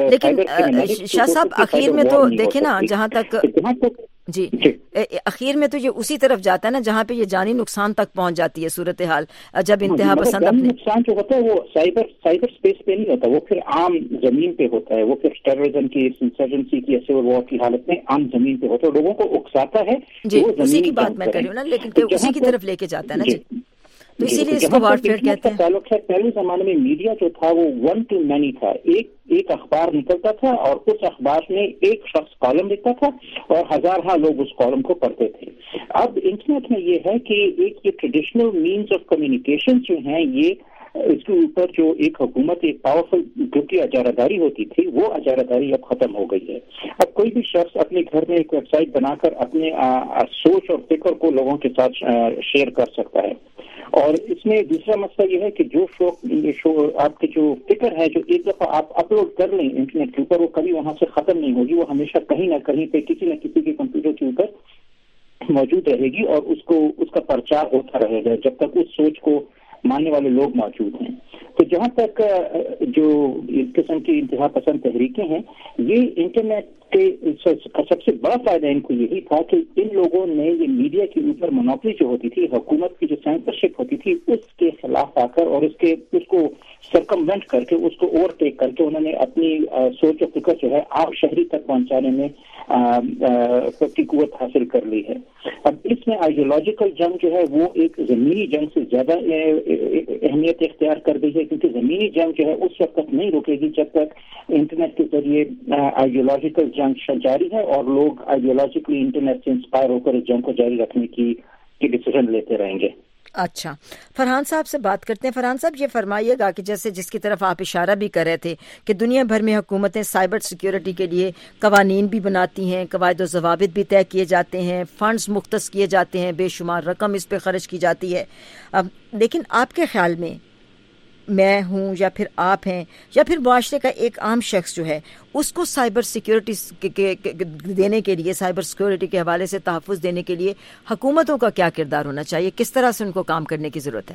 لیکن شاہ صاحب اخیر میں تو دیکھیں نا, جہاں تک جی اخیر میں تو یہ اسی طرف جاتا ہے نا جہاں پہ یہ جانی نقصان تک پہنچ جاتی ہے صورتحال, جب انتہا پسند جانی نقصان جو ہوتا ہے وہ سائبر سائبر اسپیس پہ نہیں ہوتا, وہ پھر عام زمین پہ ہوتا ہے, وہ پھر ٹیررزم کی, انسرجنسی کی, سول وار کی حالت میں عام زمین پہ ہوتا ہے, لوگوں کو اکساتا ہے. جی اسی کی بات میں کر رہی ہوں نا, لیکن اسی کی طرف لے کے جاتا ہے نا. جی تو اسی لیے اس کو وارفیئر کہتے ہیں. تعلق ہے پہلے زمانے میں میڈیا جو تھا وہ ون ٹو مینی تھا, ایک ایک اخبار نکلتا تھا اور اس اخبار میں ایک شخص کالم لکھتا تھا اور ہزارہ لوگ اس کالم کو پڑھتے تھے. اب انٹرنیٹ میں یہ ہے کہ ایک یہ ٹریڈیشنل مینز آف کمیونیکیشن جو ہیں, یہ اس کے اوپر جو ایک حکومت ایک پاورفل جو کہ اجارہ داری ہوتی تھی, وہ اجارہ داری اب ختم ہو گئی ہے. اب کوئی بھی شخص اپنے گھر میں ایک ویب سائٹ بنا کر اپنے سوچ اور فکر کو لوگوں کے ساتھ شیئر کر سکتا ہے. اور اس میں دوسرا مسئلہ یہ ہے کہ جو شو آپ کے جو فکر ہے جو ایک دفعہ آپ اپلوڈ کر لیں انٹرنیٹ کے اوپر, وہ کبھی وہاں سے ختم نہیں ہوگی, وہ ہمیشہ کہیں نہ کہیں پہ کسی نہ کسی کے کمپیوٹر کے اوپر موجود رہے گی اور اس کو اس کا پرچار ہوتا رہے گا جب تک اس سوچ کو ماننے والے لوگ موجود ہیں. تو جہاں تک جو اس قسم کی انتہا پسند تحریکیں ہیں, یہ انٹرنیٹ کے سب سے بڑا فائدہ ان کو یہی تھا کہ ان لوگوں نے یہ میڈیا کے اوپر مونوپلی جو ہوتی تھی, حکومت کی جو سینسرشپ ہوتی تھی, اس کے خلاف آ کر اور اس کے اس کو سرکموینٹ کر کے, اس کو اوور ٹیک کر کے انہوں نے اپنی سوچ و فکر جو ہے عام شہری تک پہنچانے میں کی قوت حاصل کر لی ہے. اب اس میں آئیڈیولوجیکل جنگ جو ہے وہ ایک زمینی جنگ سے زیادہ اہمیت اختیار کر گئی ہے, کیونکہ زمینی جنگ جو ہے اس وقت تک نہیں رکے گی جب تک انٹرنیٹ کے ذریعے آئیڈیولوجیکل جنگ جاری ہے اور لوگ آئیڈیولوجیکلی انٹرنیٹ سے انسپائر ہو کر اس جنگ کو جاری رکھنے کی ڈیسیژن لیتے رہیں گے. اچھا, فرحان صاحب سے بات کرتے ہیں. فرحان صاحب یہ فرمائیے گا کہ جیسے جس کی طرف آپ اشارہ بھی کر رہے تھے کہ دنیا بھر میں حکومتیں سائبر سیکیورٹی کے لیے قوانین بھی بناتی ہیں, قواعد و ضوابط بھی طے کیے جاتے ہیں, فنڈز مختص کیے جاتے ہیں, بے شمار رقم اس پہ خرچ کی جاتی ہے. اب لیکن آپ کے خیال میں میں ہوں یا پھر آپ ہیں یا پھر معاشرے کا ایک عام شخص جو ہے, اس کو سائبر سیکیورٹی دینے کے لیے, سائبر سیکیورٹی کے حوالے سے تحفظ دینے کے لیے حکومتوں کا کیا کردار ہونا چاہیے, کس طرح سے ان کو کام کرنے کی ضرورت ہے؟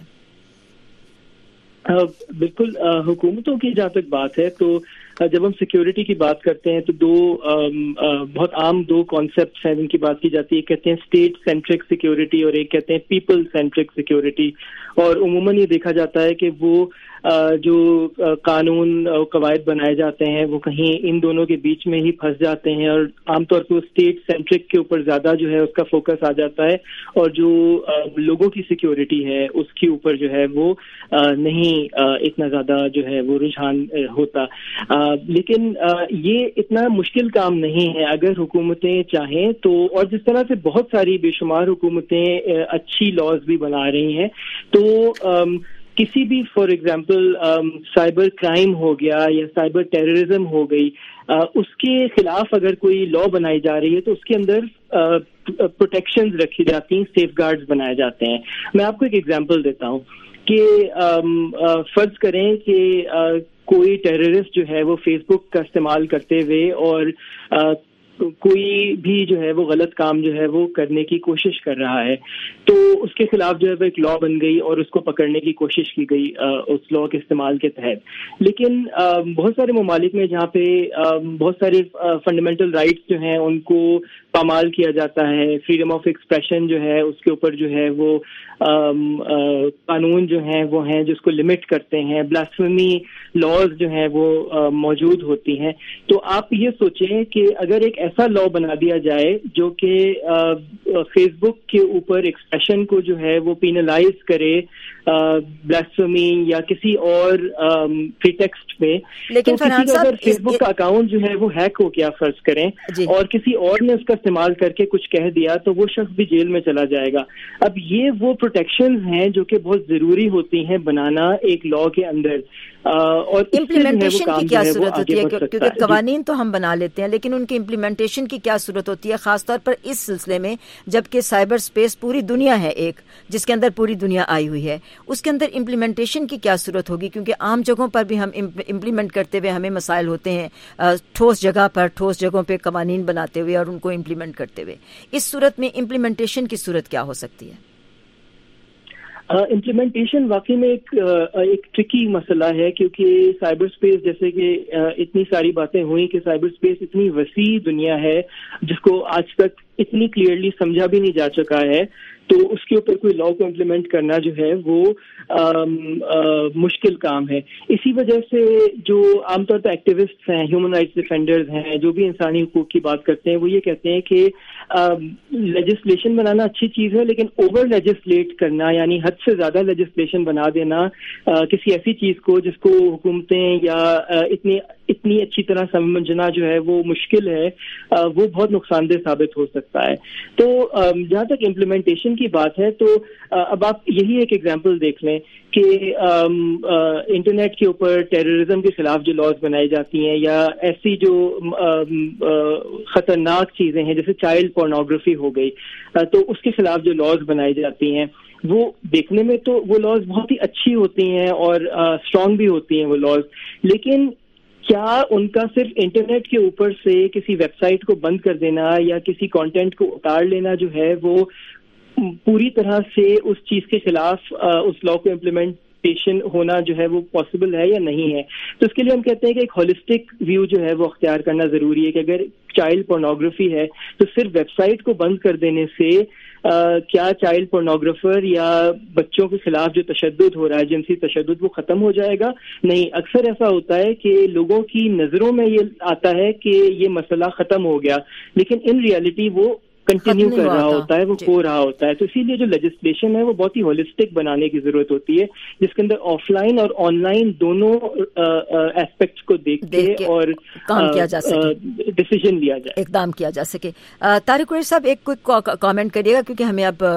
بالکل, حکومتوں کی جہاں تک بات ہے تو جب ہم سیکیورٹی کی بات کرتے ہیں تو دو بہت عام دو کانسیپٹس ہیں جن کی بات کی جاتی ہے. ایک کہتے ہیں اسٹیٹ سینٹرک سیکیورٹی اور ایک کہتے ہیں پیپل سینٹرک سیکیورٹی. اور عموماً یہ دیکھا جاتا ہے کہ وہ جو قانون قواعد بنائے جاتے ہیں وہ کہیں ان دونوں کے بیچ میں ہی پھنس جاتے ہیں اور عام طور پہ وہ اسٹیٹ سینٹرک کے اوپر زیادہ جو ہے اس کا فوکس آ جاتا ہے اور جو لوگوں کی سیکیورٹی ہے اس کے اوپر جو ہے وہ نہیں اتنا زیادہ جو ہے وہ رجحان ہوتا. لیکن یہ اتنا مشکل کام نہیں ہے اگر حکومتیں چاہیں تو, اور جس طرح سے بہت ساری بے شمار حکومتیں اچھی لاز بھی بنا رہی ہیں تو کسی بھی فار ایگزامپل سائبر کرائم ہو گیا یا سائبر ٹیررزم ہو گئی, اس کے خلاف اگر کوئی لا بنائی جا رہی ہے تو اس کے اندر پروٹیکشنز رکھی جاتی ہیں, سیف گارڈز بنائے جاتے ہیں. میں آپ کو ایک ایگزامپل دیتا ہوں کہ فرض کریں کہ کوئی ٹیررسٹ جو ہے وہ فیس بک کا استعمال کرتے ہوئے اور کوئی بھی جو ہے وہ غلط کام جو ہے وہ کرنے کی کوشش کر رہا ہے تو اس کے خلاف جو ہے وہ ایک لا بن گئی اور اس کو پکڑنے کی کوشش کی گئی اس لا کے استعمال کے تحت. لیکن بہت سارے ممالک میں جہاں پہ بہت سارے فنڈامنٹل رائٹس جو ہیں ان کو پامال کیا جاتا ہے, فریڈم آف ایکسپریشن جو ہے اس کے اوپر جو ہے وہ قانون جو ہیں وہ ہیں جو اس کو لمٹ کرتے ہیں, بلاسفیمی لاز جو ہیں وہ موجود ہوتی ہیں. تو آپ یہ سوچیں کہ اگر ایک ایسا لا بنا دیا جائے جو کہ فیس بک کے اوپر ایکسپریشن کو جو ہے وہ پینلائز کرے بلاسفیمی یا کسی اور پریٹیکسٹ پہ, لیکن اگر فیس بک کا اکاؤنٹ جو ہے وہ ہیک ہو گیا فرض کریں جی. اور کسی اور نے اس کا استعمال کر کے کچھ کہہ دیا تو وہ شخص بھی جیل میں چلا جائے گا. اب یہ وہ پروٹیکشنز ہیں جو کہ بہت ضروری ہوتی ہیں بنانا ایک لا کے اندر, اور امپلیمنٹیشن کی کیا صورت ہوتی ہے, کیونکہ قوانین تو ہم بنا لیتے ہیں لیکن ان کی امپلیمنٹیشن کی کیا صورت ہوتی ہے, خاص طور پر اس سلسلے میں جبکہ سائبر اسپیس پوری دنیا ہے ایک جس کے اندر پوری دنیا آئی ہوئی ہے, اس کے اندر امپلیمنٹیشن کی کیا صورت ہوگی, کیونکہ عام جگہوں پر بھی ہم امپلیمنٹ کرتے ہوئے ہمیں مسائل ہوتے ہیں, ٹھوس جگہ پر ٹھوس جگہوں پہ قوانین بناتے ہوئے اور ان کو امپلیمنٹ کرتے ہوئے. اس صورت میں امپلیمنٹیشن کی صورت کیا ہو سکتی ہے؟ امپلیمنٹیشن uh, واقعی میں ایک uh, ایک ٹرکی مسئلہ ہے, کیونکہ سائبر اسپیس جیسے کہ uh, اتنی ساری باتیں ہوئی کہ سائبر اسپیس اتنی وسیع دنیا ہے جس کو آج تک اتنی کلیئرلی سمجھا بھی نہیں جا چکا ہے, تو اس کے اوپر کوئی لا کو امپلیمنٹ کرنا جو ہے وہ آم, آ, مشکل کام ہے. اسی وجہ سے جو عام طور پر ایکٹیوسٹ ہیں, ہیومن رائٹس ڈیفینڈرز ہیں, جو بھی انسانی حقوق کی بات کرتے ہیں, وہ یہ کہتے ہیں کہ لیجسلیشن بنانا اچھی چیز ہے لیکن اوور لیجسلیٹ کرنا یعنی حد سے زیادہ لیجسلیشن بنا دینا آ, کسی ایسی چیز کو جس کو حکومتیں یا آ, اتنی اتنی اچھی طرح سمجھنا جو ہے وہ مشکل ہے, آ, وہ بہت نقصان دہ ثابت ہو سکتا ہے. تو جہاں تک امپلیمنٹیشن کی بات ہے تو اب آپ یہی ایک ایگزامپل دیکھ لیں کہ انٹرنیٹ کے اوپر ٹیررزم کے خلاف جو لاز بنائی جاتی ہیں یا ایسی جو خطرناک چیزیں ہیں جیسے چائلڈ پورنوگرافی ہو گئی, تو اس کے خلاف جو لاز بنائی جاتی ہیں وہ دیکھنے میں تو وہ لاز بہت ہی اچھی ہوتی ہیں اور اسٹرانگ بھی ہوتی ہیں وہ لاز, لیکن کیا ان کا صرف انٹرنیٹ کے اوپر سے کسی ویب سائٹ کو بند کر دینا یا کسی کانٹینٹ کو اتار لینا جو ہے وہ پوری طرح سے اس چیز کے خلاف اس لا کو امپلیمنٹیشن ہونا جو ہے وہ پاسبل ہے یا نہیں ہے؟ تو اس کے لیے ہم کہتے ہیں کہ ایک ہولسٹک ویو جو ہے وہ اختیار کرنا ضروری ہے کہ اگر چائلڈ پورنوگرافی ہے تو صرف ویب سائٹ کو بند کر دینے سے Uh, کیا چائلڈ پورنوگرافر یا بچوں کے خلاف جو تشدد ہو رہا ہے, جنسی تشدد, وہ ختم ہو جائے گا؟ نہیں, اکثر ایسا ہوتا ہے کہ لوگوں کی نظروں میں یہ آتا ہے کہ یہ مسئلہ ختم ہو گیا, لیکن ان ریالٹی وہ کنٹینیو کر رہا ہوتا ہے, وہ ہو رہا ہوتا ہے. تو اسی لیے جو لیجسلیشن ہے وہ بہت ہی ہولسٹک بنانے کی ضرورت ہوتی ہے جس کے اندر آف لائن اور آن لائن دونوں ایسپیکٹس کو دیکھ کے اور کام کیا جا سکے, ڈیسیژن لیا جائے, اقدام کیا جا سکے. طارق قریشی صاحب ایک کوئی کامنٹ کریے گا کیونکہ ہمیں اب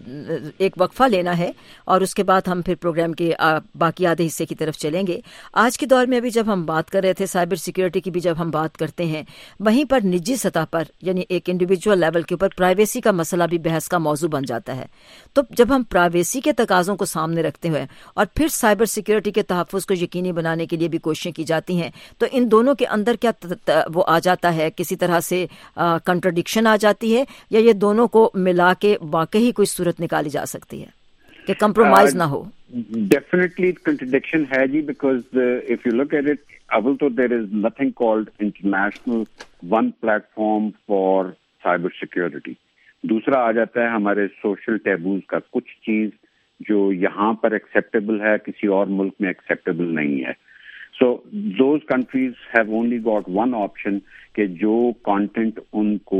ایک وقفہ لینا ہے اور اس کے بعد ہم پھر پروگرام کے باقی آدھے حصے کی طرف چلیں گے. آج کے دور میں ابھی جب ہم بات کر رہے تھے سائبر سیکیورٹی کی بھی جب ہم بات کرتے ہیں, وہیں پر نجی سطح پر یعنی ایک انڈیویجول لیول کے اوپر پرائیویسی کا مسئلہ بھی بحث کا موضوع بن جاتا ہے. تو جب ہم پرائیویسی کے تقاضوں کو سامنے رکھتے ہوئے اور پھر سائبر سیکیورٹی کے تحفظ کو یقینی بنانے کے لیے بھی کوششیں کی جاتی ہیں, تو ان دونوں کے اندر کیا وہ آ جاتا ہے, کسی طرح سے کنٹرڈکشن آ جاتی ہے یا یہ دونوں کو ملا کے واقعی کوئی صورت نکالی جا سکتی ہے کہ کمپرومائز نہ ہو؟ ڈیفینیٹلی کنٹرڈکشن ہے جی, because if you look at it, اول تو there is nothing called international one platform for cyber security. دوسرا آ جاتا ہے ہمارے سوشل ٹیبوز کا, کچھ چیز جو یہاں پر ایکسیپٹیبل ہے کسی اور ملک میں ایکسیپٹیبل نہیں ہے. So those countries have only got one option کہ جو کانٹینٹ ان کو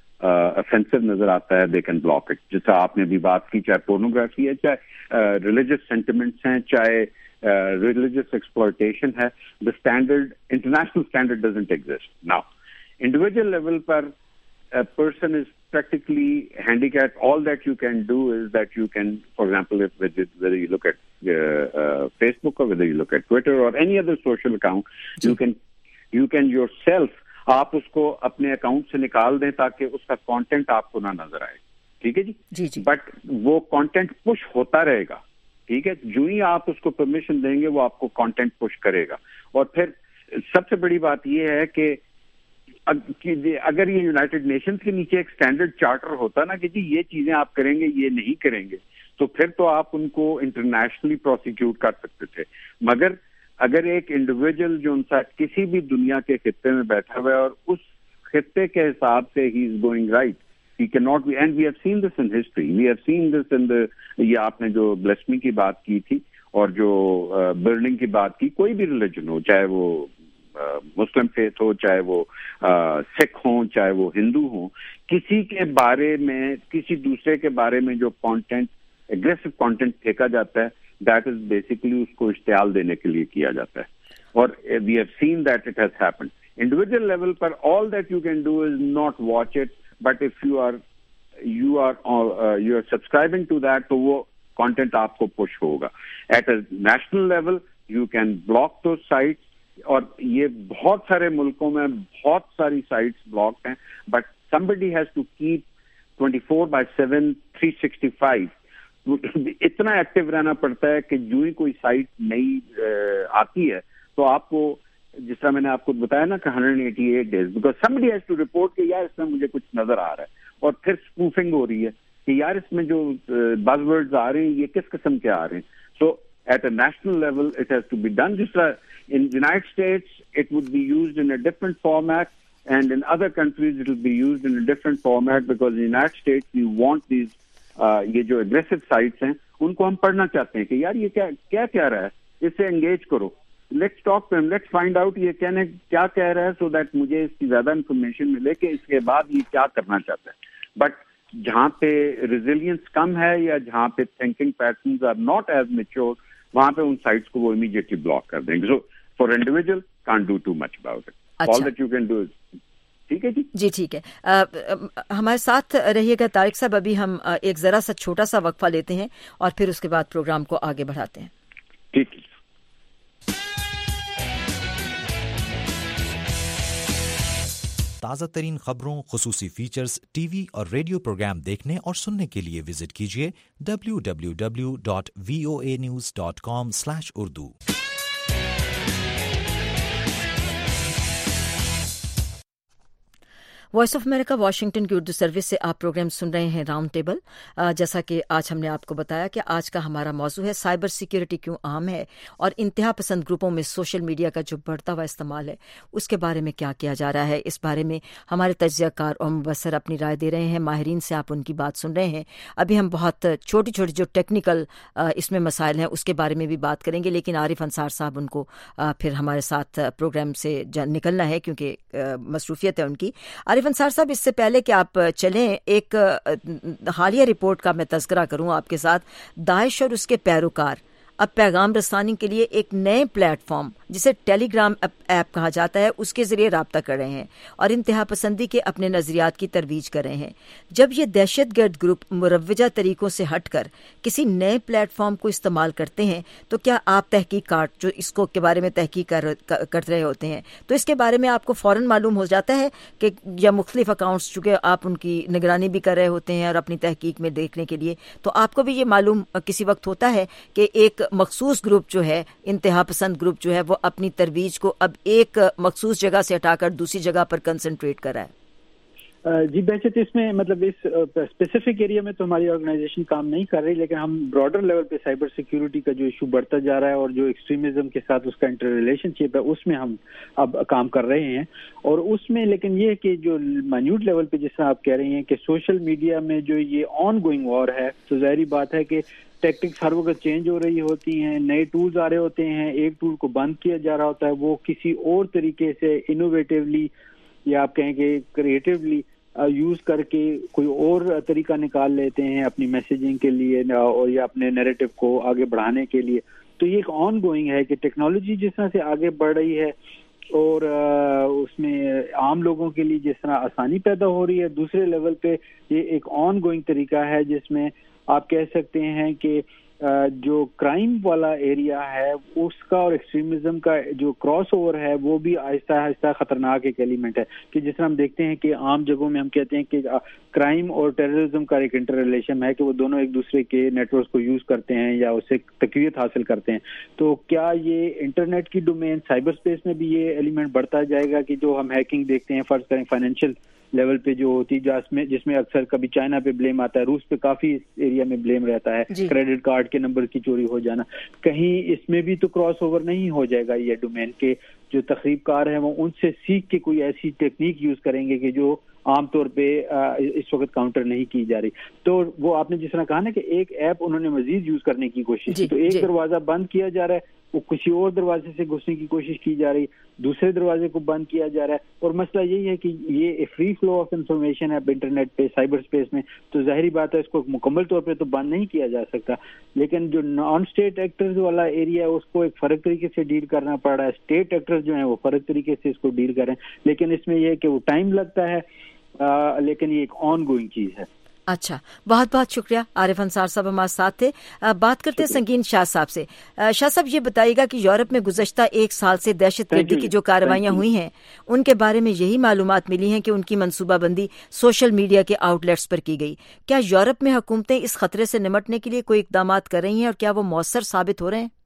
افینسو نظر آتا ہے دے کین بلاک اٹ. جیسا آپ نے بھی بات کی, چاہے پورنوگرافی ہے, چاہے ریلیجس سینٹیمنٹس ہیں, چاہے ریلیجس ایکسپلائٹیشن ہے, the standard international standard doesn't exist. Now individual level پر a person is practically handicapped. All that you can do is that you can, for example, if whether you look at uh, uh, Facebook or whether you look at Twitter or any other social account, you can you can yourself آپ اس کو اپنے account سے نکال دیں تاکہ اس کا content آپ کو نہ نظر آئے. ٹھیک ہے جی, بٹ وہ کانٹینٹ پش ہوتا رہے گا. ٹھیک ہے, جو ہی آپ اس کو پرمیشن دیں گے وہ آپ کو کانٹینٹ پش کرے گا. اور پھر سب سے بڑی بات یہ ہے کہ اگر یہ یونائٹڈ نیشنز کے نیچے ایک اسٹینڈرڈ چارٹر ہوتا نا کہ جی یہ چیزیں آپ کریں گے یہ نہیں کریں گے, تو پھر تو آپ ان کو انٹرنیشنلی پروسیکیوٹ کر سکتے تھے. مگر اگر ایک انڈیویجل جو ان سا کسی بھی دنیا کے خطے میں بیٹھا ہوا ہے اور اس خطے کے حساب سے he is going right, he can not be, and we have seen this in history, we have seen this in the, یہ آپ نے جو بلیسمی کی بات کی تھی اور جو برننگ کی بات کی, کوئی بھی ریلیجن ہو, چاہے وہ مسلم فیتھ ہو, چاہے وہ سکھ ہوں, چاہے وہ ہندو ہوں, کسی کے بارے میں کسی دوسرے کے بارے میں جو کانٹینٹ اگریسو کانٹینٹ پھینکا جاتا ہے دیٹ از بیسیکلی اس کو اشتعال دینے کے لیے کیا جاتا ہے. اور we have seen that it has happened. Individual level پر all that you can do is not watch it, but if you are you are you are subscribing to that تو وہ کانٹینٹ آپ کو پش ہوگا. At a national level you can block those sites, اور یہ بہت سارے ملکوں میں بہت ساری سائٹس بلاک ہیں, but somebody has to keep twenty-four by seven, three sixty-five اتنا ایکٹیو رہنا پڑتا ہے کہ جو ہی کوئی سائٹ نئی آتی ہے تو آپ کو, جس طرح میں نے آپ کو بتایا نا کہ one hundred eighty-eight days, because somebody has to report کہ یار اس میں مجھے کچھ نظر آ رہا ہے, اور پھر اسپوفنگ ہو رہی ہے کہ یار اس میں جو بز ورڈز آ رہے ہیں یہ کس قسم کے آ رہے ہیں. So at a national level it has to be done. جس طرح in United States it would be used in a different format, and in other countries it will be used in a different format, because in the United States we want these uh, یہ جو aggressive sites ہیں ان کو ہم پڑھنا چاہتے ہیں کہ یار یہ کیا کیا کہہ رہا ہے, اس سے انگیج کرو, let's talk to him, let's find out یہ کہنے کیا کہہ رہا ہے, سو دیٹ مجھے اس کی زیادہ انفارمیشن ملے کہ اس کے بعد یہ کیا کرنا چاہتا ہے. بٹ جہاں پہ ریزیلینس کم ہے یا جہاں پہ thinking patterns are not as mature, وہاں پہ ان سائٹس کو وہ امیڈیٹلی بلاک کر دیں گے. So for individual can't do too much about it. All that you can do is ٹھیک ہے جی جی ٹھیک ہے. ہمارے ساتھ رہیے گا طارق صاحب. ابھی ہم ایک ذرا سا چھوٹا سا وقفہ لیتے ہیں اور پھر اس کے بعد پروگرام کو آگے بڑھاتے ہیں. ٹھیک ہے. تازہ ترین خبروں, خصوصی فیچرز, ٹی وی اور ریڈیو پروگرام دیکھنے اور سننے کے لیے وزٹ کیجیے W W W dot V O A news dot com slash Urdu. Voice of America Washington کی اردو سروس سے آپ پروگرام سن رہے ہیں راؤنڈ ٹیبل. جیسا کہ آج ہم نے آپ کو بتایا کہ آج کا ہمارا موضوع ہے سائبر سیکیورٹی کیوں اہم ہے, اور انتہا پسند گروپوں میں سوشل میڈیا کا جو بڑھتا ہوا استعمال ہے اس کے بارے میں کیا کیا جا رہا ہے. اس بارے میں ہمارے تجزیہ کار اور مبصر اپنی رائے دے رہے ہیں. ماہرین سے آپ ان کی بات سن رہے ہیں. ابھی ہم بہت چھوٹی چھوٹی جو ٹیکنیکل اس میں مسائل ہیں اس کے بارے میں بھی بات کریں گے, لیکن عارف انصار صاحب ان کو پھر ہمارے ساتھ پروگرام سے نکلنا ہے کیونکہ مصروفیت ہے ان کی. عارف انصار صاحب, اس سے پہلے کہ آپ چلیں, ایک حالیہ رپورٹ کا میں تذکرہ کروں آپ کے ساتھ. داعش اور اس کے پیروکار اب پیغام رسانی کے لیے ایک نئے پلیٹ فارم جسے ٹیلی گرام ایپ کہا جاتا ہے اس کے ذریعے رابطہ کر رہے ہیں اور انتہا پسندی کے اپنے نظریات کی ترویج کر رہے ہیں. جب یہ دہشت گرد گروپ مروجہ طریقوں سے ہٹ کر کسی نئے پلیٹ فارم کو استعمال کرتے ہیں تو کیا آپ تحقیقات جو اس کو کے بارے میں تحقیق کر, کر رہے ہوتے ہیں تو اس کے بارے میں آپ کو فوراً معلوم ہو جاتا ہے کہ یا مختلف اکاؤنٹس چونکہ آپ ان کی نگرانی بھی کر رہے ہوتے ہیں اور اپنی تحقیق میں دیکھنے کے لیے, تو آپ کو بھی یہ معلوم کسی وقت ہوتا ہے کہ ایک مخصوص گروپ جو ہے, انتہا پسند گروپ جو ہے, وہ اپنی ترویج کو اب ایک مخصوص جگہ سے ہٹا کر دوسری جگہ پر کنسنٹریٹ کر رہا ہے. جی بہت اس میں مطلب اس اسپیسیفک ایریا میں تو ہماری آرگنائزیشن کام نہیں کر رہی, لیکن ہم براڈر لیول پہ سائبر سیکیورٹی کا جو ایشو بڑھتا جا رہا ہے اور جو ایکسٹریمزم کے ساتھ اس کا انٹر ریلیشن شپ ہے اس میں ہم اب کام کر رہے ہیں. اور اس میں لیکن یہ کہ جو مائنیوٹ لیول پہ جس طرح آپ کہہ رہی ہیں کہ سوشل میڈیا میں جو یہ آن گوئنگ وار ہے, تو ظاہری بات ہے کہ ٹیکٹکس ہر وقت چینج ہو رہی ہوتی ہیں, نئے ٹولز آ رہے ہوتے ہیں, ایک ٹول کو بند کیا جا رہا ہوتا ہے, وہ کسی اور طریقے سے انوویٹیولی یا آپ کہیں کہ کریٹیولی یوز کر کے کوئی اور طریقہ نکال لیتے ہیں اپنی میسیجنگ کے لیے اور یا اپنے نیریٹو کو آگے بڑھانے کے لیے. تو یہ ایک آن گوئنگ ہے کہ ٹیکنالوجی جس طرح سے آگے بڑھ رہی ہے اور اس میں عام لوگوں کے لیے جس طرح آسانی پیدا ہو رہی ہے, دوسرے لیول پہ یہ ایک آن گوئنگ طریقہ ہے جس میں آپ کہہ سکتے ہیں کہ جو کرائم والا ایریا ہے اس کا اور ایکسٹریمزم کا جو کراس اوور ہے وہ بھی آہستہ آہستہ خطرناک ایک ایلیمنٹ ہے. کہ جس طرح ہم دیکھتے ہیں کہ عام جگہوں میں ہم کہتے ہیں کہ کرائم اور ٹیررزم کا ایک انٹر ریلیشن ہے کہ وہ دونوں ایک دوسرے کے نیٹ ورک کو یوز کرتے ہیں یا اس سے تقویت حاصل کرتے ہیں. تو کیا یہ انٹرنیٹ کی ڈومین سائبر اسپیس میں بھی یہ ایلیمنٹ بڑھتا جائے گا کہ جو ہم ہیکنگ دیکھتے ہیں فرض کریں فائنینشیل لیول پہ جو ہوتی جس میں جس میں اکثر کبھی چائنا پہ بلیم آتا ہے, روس پہ کافی اس ایریا میں بلیم رہتا ہے, جی. کریڈٹ کارڈ کے نمبر کی چوری ہو جانا, کہیں اس میں بھی تو کراس اوور نہیں ہو جائے گا یہ ڈومین کے جو تخریب کار ہیں وہ ان سے سیکھ کے کوئی ایسی ٹیکنیک یوز کریں گے کہ جو عام طور پہ اس وقت کاؤنٹر نہیں کی جا رہی. تو وہ آپ نے جس طرح کہا نا کہ ایک ایپ انہوں نے مزید یوز کرنے کی کوشش کی, تو ایک دروازہ بند کیا جا رہا ہے, وہ کسی اور دروازے سے گھسنے کی کوشش کی جا رہی, دوسرے دروازے کو بند کیا جا رہا ہے. اور مسئلہ یہی ہے کہ یہ فری فلو آف انفارمیشن ہے انٹرنیٹ پہ سائبر اسپیس میں, تو ظاہری بات ہے اس کو مکمل طور پہ تو بند نہیں کیا جا سکتا, لیکن جو نان اسٹیٹ ایکٹرز والا ایریا ہے اس کو ایک فرق طریقے سے ڈیل کرنا پڑ رہا ہے. اسٹیٹ ایکٹرز جو ہیں وہ فرق طریقے سے اس کو ڈیل کر رہے ہیں, لیکن اس میں یہ ہے کہ وہ ٹائم لگتا ہے لیکن یہ ایک آن گوئنگ چیز ہے. اچھا, بہت بہت شکریہ. عارف انصار صاحب ہمارے ساتھ تھے. بات کرتے ہیں سنگین شاہ صاحب سے. شاہ صاحب یہ بتائیے گا کہ یورپ میں گزشتہ ایک سال سے دہشت گردی کی جو کارروائیاں ہوئی ہیں ان کے بارے میں یہی معلومات ملی ہیں کہ ان کی منصوبہ بندی سوشل میڈیا کے آؤٹ لیٹس پر کی گئی. کیا یورپ میں حکومتیں اس خطرے سے نمٹنے کے لیے کوئی اقدامات کر رہی ہیں اور کیا وہ مؤثر ثابت ہو رہے ہیں؟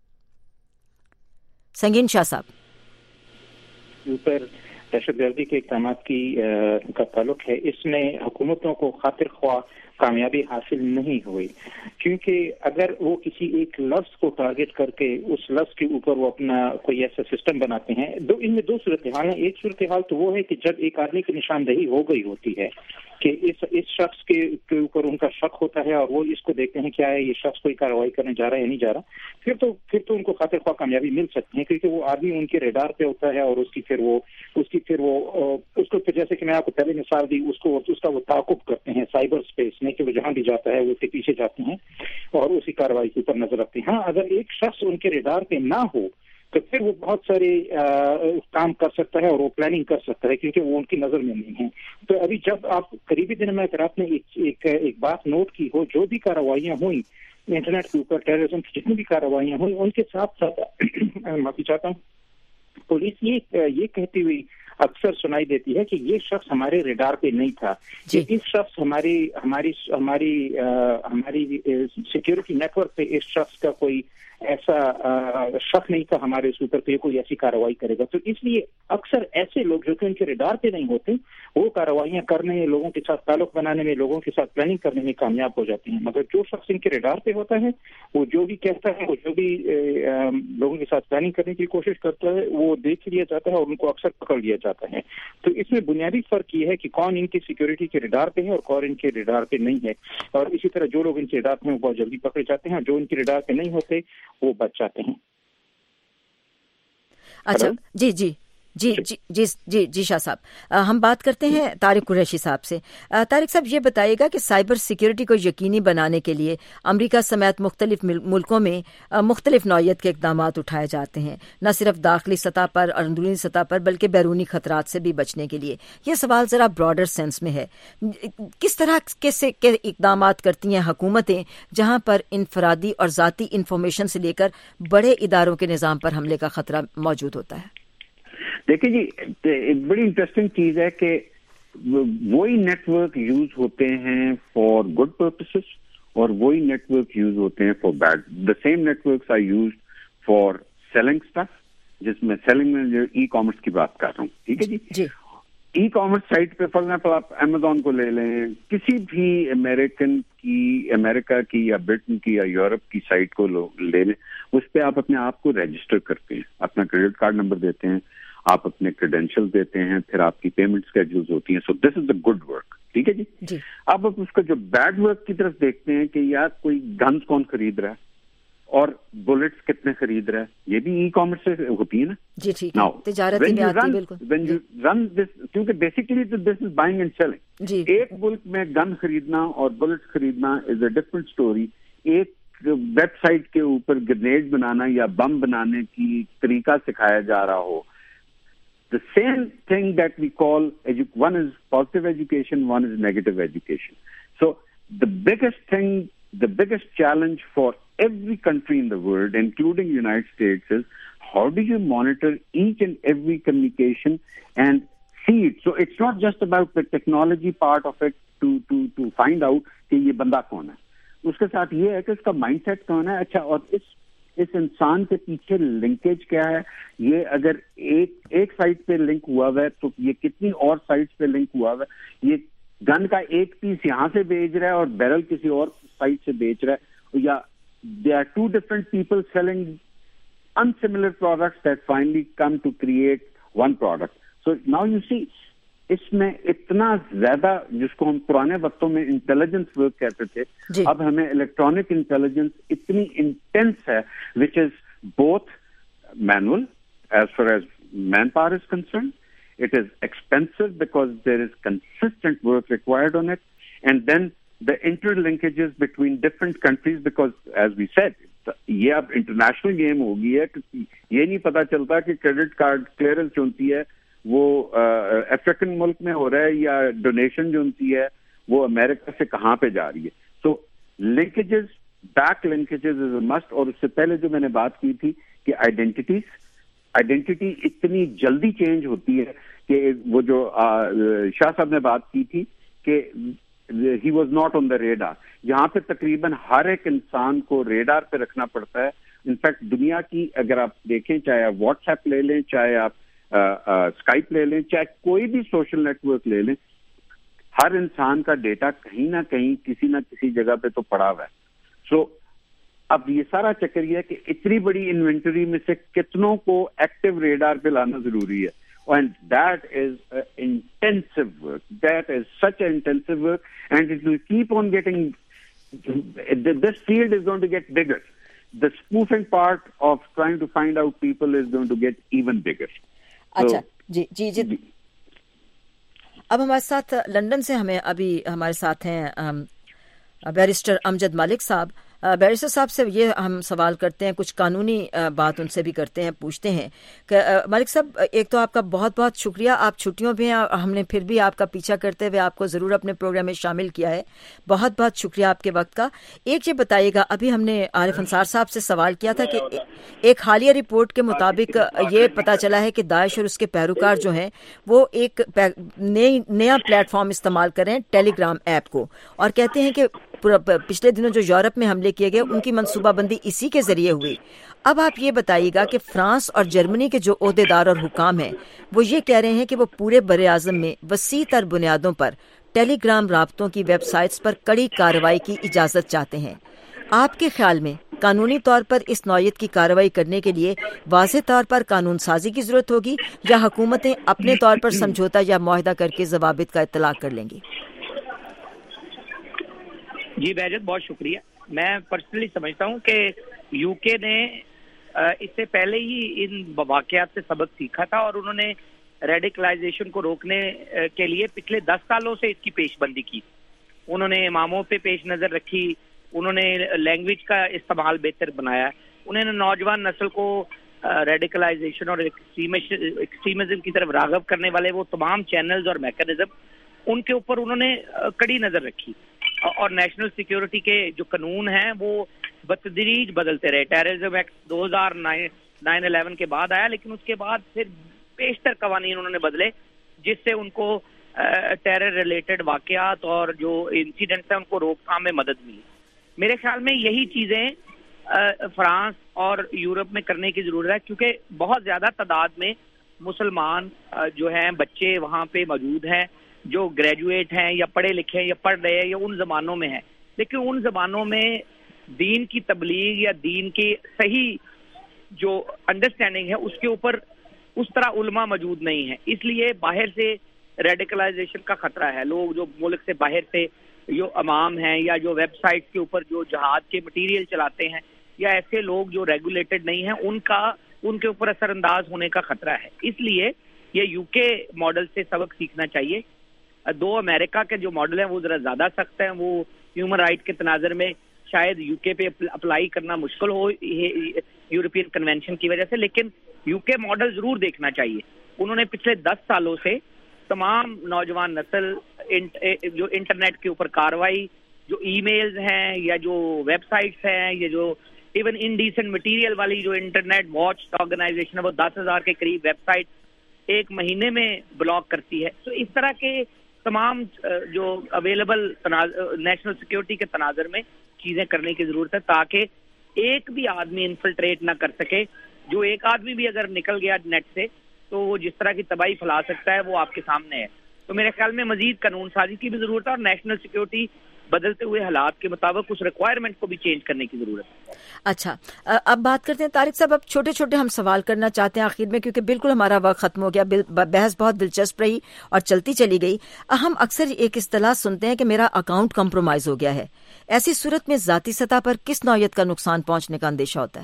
سنگین شاہ صاحب. اوپر دہشت گردی کے اقدامات کی کا تعلق ہے, اس میں حکومتوں کو خاطر خواہ کامیابی حاصل نہیں ہوئی, کیونکہ اگر وہ کسی ایک لفظ کو ٹارگٹ کر کے اس لفظ کے اوپر وہ اپنا کوئی ایسا سسٹم بناتے ہیں, دو ان میں دو صورتحال ہیں. ایک صورتحال تو وہ ہے کہ جب ایک آدمی کی نشاندہی ہو گئی ہوتی ہے کہ اس اس شخص کے کے اوپر ان کا شک ہوتا ہے اور وہ اس کو دیکھتے ہیں کیا ہے یہ شخص کوئی کارروائی کرنے جا رہا ہے یا نہیں جا رہا, پھر تو پھر تو ان کو خاطر خواہ کامیابی مل سکتی ہے, کیونکہ وہ آدمی ان کے ریڈار پہ ہوتا ہے اور اس کی پھر وہ اس کی پھر وہ اس کو پھر جیسے کہ میں آپ کو پہلے مثال دی, اس کو اس کا وہ تعاقب کرتے ہیں سائبر اسپیس میں کہ وہ جہاں بھی جاتا ہے وہ اس کے پیچھے جاتے ہیں اور اسی کارروائی کے اوپر نظر رکھتے ہیں. ہاں, اگر ایک شخص ان کے ریڈار پہ نہ ہو تو پھر وہ بہت سارے کام کر سکتا ہے اور وہ پلاننگ کر سکتا ہے کیونکہ وہ ان کی نظر میں نہیں ہے. تو ابھی جب آپ قریبی دن میں اگر آپ نے ایک, ایک, ایک بات نوٹ کی ہو, جو بھی کارروائیاں ہوئیں انٹرنیٹ کے اوپر, ٹیررزم کی جتنی بھی کارروائیاں ہوئیں, ان کے ساتھ ساتھ معافی چاہتا ہوں پولیس یہ یہ کہتی ہوئی اکثر سنائی دیتی ہے کہ یہ شخص ہمارے ریڈار پہ نہیں تھا, کہ اس شخص ہماری ہماری ہماری ہماری سیکیورٹی نیٹ ورک پہ اس شخص کا کوئی ایسا شک نہیں تھا ہمارے اس اوپر پہ کوئی ایسی کارروائی کرے گا. تو اس لیے اکثر ایسے لوگ جو کہ ان کے ریڈار پہ نہیں ہوتے وہ کارروائیاں کرنے, لوگوں کے ساتھ تعلق بنانے میں, لوگوں کے ساتھ پلاننگ کرنے میں کامیاب ہو جاتے ہیں. مگر جو شخص ان کے ریڈار پہ ہوتا ہے وہ جو بھی کہتا ہے, وہ جو بھی لوگوں کے ساتھ پلاننگ کرنے کی کوشش کرتا ہے وہ دیکھ لیا جاتا ہے اور ان کو اکثر پکڑ لیا جاتا ہے. تو اس میں بنیادی فرق یہ ہے کہ کون ان کی سیکورٹی کے ریڈار پہ ہے اور کون ان کے ریڈار پہ نہیں ہے. اور اسی طرح جو لوگ ان کے ریڈار پہ ہیں وہ بہت جلدی پکڑے جاتے ہیں, اور جو ان کے ریڈار پہ نہیں ہوتے وہ بچ جاتے ہیں. اچھا, جی جی جی جی جی جی جی شاہ صاحب, ہم بات کرتے ہیں طارق قریشی صاحب سے. طارق صاحب یہ بتائیے گا کہ سائبر سیکیورٹی کو یقینی بنانے کے لیے امریکہ سمیت مختلف ملکوں میں مختلف نوعیت کے اقدامات اٹھائے جاتے ہیں, نہ صرف داخلی سطح پر اور اندرونی سطح پر بلکہ بیرونی خطرات سے بھی بچنے کے لیے. یہ سوال ذرا براڈر سینس میں ہے, کس طرح کے اقدامات کرتی ہیں حکومتیں جہاں پر انفرادی اور ذاتی انفارمیشن سے لے کر بڑے اداروں کے نظام پر حملے کا خطرہ موجود ہوتا ہے؟ دیکھیں جی, ایک بڑی انٹرسٹنگ چیز ہے کہ وہی نیٹ ورک یوز ہوتے ہیں فار گڈ پرپسز اور وہی نیٹ ورک یوز ہوتے ہیں for bad. The same networks are used for selling stuff, جس میں سیلنگ میں جو ای کامرس کی بات کر رہا ہوں, ٹھیک ہے جی. ای کامرس سائٹ پہ فار ایگزامپل آپ امیزون کو لے لیں, کسی بھی امریکن کی, امریکہ کی یا برٹن کی یا یورپ کی سائٹ کو لے لیں, اس پہ آپ اپنے آپ کو رجسٹر کرتے ہیں, اپنا کریڈٹ کارڈ نمبر دیتے ہیں, آپ اپنے کریڈینشیل دیتے ہیں, پھر آپ کی پیمنٹ اسکیڈولز ہوتی ہیں. سو this is the good work, ٹھیک ہے جی. اب آپ اس کا جو بیڈ ورک کی طرف دیکھتے ہیں کہ یار کوئی گنز کون خرید رہا ہے اور بلٹس کتنے خرید رہا ہے, یہ بھی ای کامرس سے ہوتی ہے نا جی. ٹھیک ہے, تجارت میں آتی ہے بالکل. وین یو رن دس, کیونکہ basically this is buying and selling. ایک ملک میں گن خریدنا اور بلٹس خریدنا از اے ڈفرنٹ اسٹوری. ایک ویب سائٹ کے اوپر گرنیڈ بنانا یا بم بنانے کی طریقہ سکھایا جا رہا ہو. The same thing that we call, edu- one is positive education, one is negative education. So the biggest thing, the biggest challenge for every country in the world, including the United States, is how do you monitor each and every communication and see it? So it's not just about the technology part of it to to to find out کہ یہ بندہ کون ہے. اس کے ساتھ یہ ہے کہ اس کا مائنڈ سیٹ کون ہے. اچھا, اور اس اس انسان کے پیچھے لنکیج کیا ہے, یہ اگر ایک ایک سائٹ پہ لنک ہوا ہوا ہے تو یہ کتنی اور سائٹس پہ لنک ہوا ہوا ہے. یہ گن کا ایک پیس یہاں سے بیچ رہا ہے اور بیرل کسی اور سائٹ سے بیچ رہا ہے, یا they are two different people selling in similar products that finally come to create one product. So now you see, اس میں اتنا زیادہ, جس کو ہم پرانے وقتوں میں انٹیلیجنس ورک کہتے تھے, جی. اب ہمیں الیکٹرانک انٹیلیجنس اتنی انٹینس ہے which is both manual as far as man power is concern. It is expensive because there is consistent work required on it, and then the interlinkages between different countries, because as we said, یہ اب international game ہو گئی ہے کہ یہ نہیں پتا چلتا کہ کریڈٹ کارڈ کلیئرنس جو ہوتی ہے وہ افریقن ملک میں ہو رہا ہے یا ڈونیشن جو ان کی ہے وہ امریکہ سے کہاں پہ جا رہی ہے. So linkages, back linkages is a must. اور اس سے پہلے جو میں نے بات کی تھی کہ آئیڈینٹیٹیز, آئیڈینٹی اتنی جلدی چینج ہوتی ہے کہ وہ جو شاہ صاحب نے بات کی تھی کہ he was not on the radar, یہاں پہ تقریباً ہر ایک انسان کو ریڈار پہ رکھنا پڑتا ہے. انفیکٹ دنیا کی اگر آپ دیکھیں, چاہے آپ واٹس ایپ لے لیں, چاہے آپ اسکائپ لے لیں, چاہے کوئی بھی سوشل نیٹ ورک لے لیں, ہر انسان کا ڈیٹا کہیں نہ کہیں کسی نہ کسی جگہ پہ تو پڑا ہوا ہے. سو اب یہ سارا چکر یہ ہے کہ اتنی بڑی انوینٹری میں سے کتنوں کو ایکٹیو ریڈار پہ لانا ضروری ہے. And that is uh, intensive work. That is such an intensive work, and it will keep on getting. This field is going to get bigger. The spoofing part of trying to find out people is going to get even bigger. अच्छा, जी जी जी. अब हमारे साथ London से हमें अभी हमारे साथ हैं बैरिस्टर अमजद मलिक साहब. बैरिस्टर साहब से ये हम सवाल करते हैं, कुछ कानूनी बात उनसे भी करते हैं, पूछते हैं कि मलिक साहब, एक तो आपका बहुत बहुत शुक्रिया, आप छुट्टियों पे हैं, हमने फिर भी आपका पीछा करते हुए आपको ज़रूर अपने प्रोग्राम में शामिल किया है. बहुत बहुत शुक्रिया आपके वक्त का. एक ये बताइएगा, अभी हमने आरिफ अंसार साहब से सवाल किया था कि एक हालिया रिपोर्ट के मुताबिक ये पता चला है कि दाइश और उसके पैरोकार जो हैं वो एक नई नया प्लेटफॉर्म इस्तेमाल करें, टेलीग्राम ऐप को, और कहते हैं कि पिछले दिनों जो यूरोप में हमले किए गए उनकी मंसूबाबंदी इसी के जरिए हुई. अब आप ये बताइएगा कि फ्रांस और जर्मनी के जो ओहदेदार और हुकाम हैं वो ये कह रहे हैं कि वो पूरे बरे आज़म में वसी तर बुनियादों पर टेलीग्राम राब्तों की वेबसाइट्स पर कड़ी कार्रवाई की इजाज़त चाहते हैं. आपके ख्याल में कानूनी तौर पर इस नौयत की कार्रवाई करने के लिए वाज़ेह तौर पर कानून साजी की ज़रूरत होगी या हुकूमतें अपने तौर पर समझौता या मुआहदा करके ज़वाबित का इत्तलाक कर लेंगी? जी बहजत, बहुत शुक्रिया. मैं पर्सनली समझता हूँ कि यूके ने इससे पहले ही इन वाक़यात से सबक सीखा था और उन्होंने रेडिकलाइजेशन को रोकने के लिए पिछले दस सालों से इसकी पेशबंदी की. उन्होंने इमामों पे पेश नज़र रखी, उन्होंने लैंग्वेज का इस्तेमाल बेहतर बनाया, उन्होंने नौजवान नस्ल को रेडिकलाइजेशन और एक्सट्रीमिज्म की तरफ राग़ब करने वाले वो तमाम चैनल्स और मैकेनिज्म, उनके ऊपर उन्होंने कड़ी नज़र रखी. और नेशनल सिक्योरिटी के जो कानून हैं वो बतदरीज बदलते रहे. टेररिज्म एक्ट दो हज़ार नाइन इलेवन के बाद आया, लेकिन उसके बाद फिर पेशतर कवानीन उन्होंने बदले जिससे उनको टेरर रिलेटेड वाक़यात और जो इंसिडेंट्स हैं उनको रोकथाम में मदद मिली. मेरे ख्याल में यही चीज़ें फ्रांस और यूरोप में करने की ज़रूरत है, क्योंकि बहुत ज़्यादा तादाद में मुसलमान जो हैं बच्चे वहाँ पे मौजूद हैं जो ग्रेजुएट हैं या पढ़े लिखे हैं या पढ़ रहे हैं या उन ज़मानों में हैं, लेकिन उन ज़मानों में दीन की तबलीग या दीन की सही जो अंडरस्टैंडिंग है उसके ऊपर उस तरह उलमा मौजूद नहीं है. इसलिए बाहर से रेडिकलाइजेशन का खतरा है. लोग जो मुल्क से बाहर से जो अमाम हैं या जो वेबसाइट के ऊपर जो जहाद के मटीरियल चलाते हैं या ऐसे लोग जो रेगुलेटेड नहीं हैं, उनका उनके ऊपर असरअंदाज होने का खतरा है. इसलिए ये यूके मॉडल से सबक सीखना चाहिए. दो अमेरिका के जो मॉडल हैं वो ज़रा ज़्यादा सख्त हैं, वो ह्यूमन राइट के तनाज़र में शायद यूके पे अप्लाई करना मुश्किल हो यूरोपियन कन्वेंशन की वजह से, लेकिन यूके मॉडल ज़रूर देखना चाहिए. उन्होंने पिछले दस सालों से तमाम नौजवान नस्ल इंट, जो इंटरनेट के ऊपर कार्रवाई, जो ईमेल्स हैं या जो वेबसाइट्स हैं या जो इवन इनडिसेंट मटीरियल वाली जो इंटरनेट वॉच ऑर्गेनाइजेशन है वो दस हज़ार के करीब वेबसाइट एक महीने में ब्लॉक करती है. तो इस तरह के तमाम जो अवेलेबल नेशनल सिक्योरिटी के तनाजर में चीज़ें करने की ज़रूरत है ताकि एक भी आदमी इन्फिल्ट्रेट ना कर सके. जो एक आदमी भी अगर निकल गया नेट से तो वो जिस तरह की तबाही फैला सकता है वो आपके सामने है. तो मेरे ख्याल में मजीद कानून साजी की भी ज़रूरत है और नेशनल सिक्योरिटी बदलते हुए हालात के मुताबिक उस रिक्वायरमेंट को भी चेंज करने की ज़रूरत है. अच्छा, अब बात करते हैं तारिक साहब, अब छोटे छोटे हम सवाल करना चाहते हैं आखिर में, क्योंकि बिल्कुल हमारा वक्त खत्म हो गया. बहस बहुत दिलचस्प रही और चलती चली गई. हम अक्सर एक इस्तिलाह सुनते हैं कि मेरा अकाउंट कम्प्रोमाइज हो गया है. ऐसी सूरत में ज़ाती सतह पर किस नौयत का नुकसान पहुंचने का अंदेशा होता है?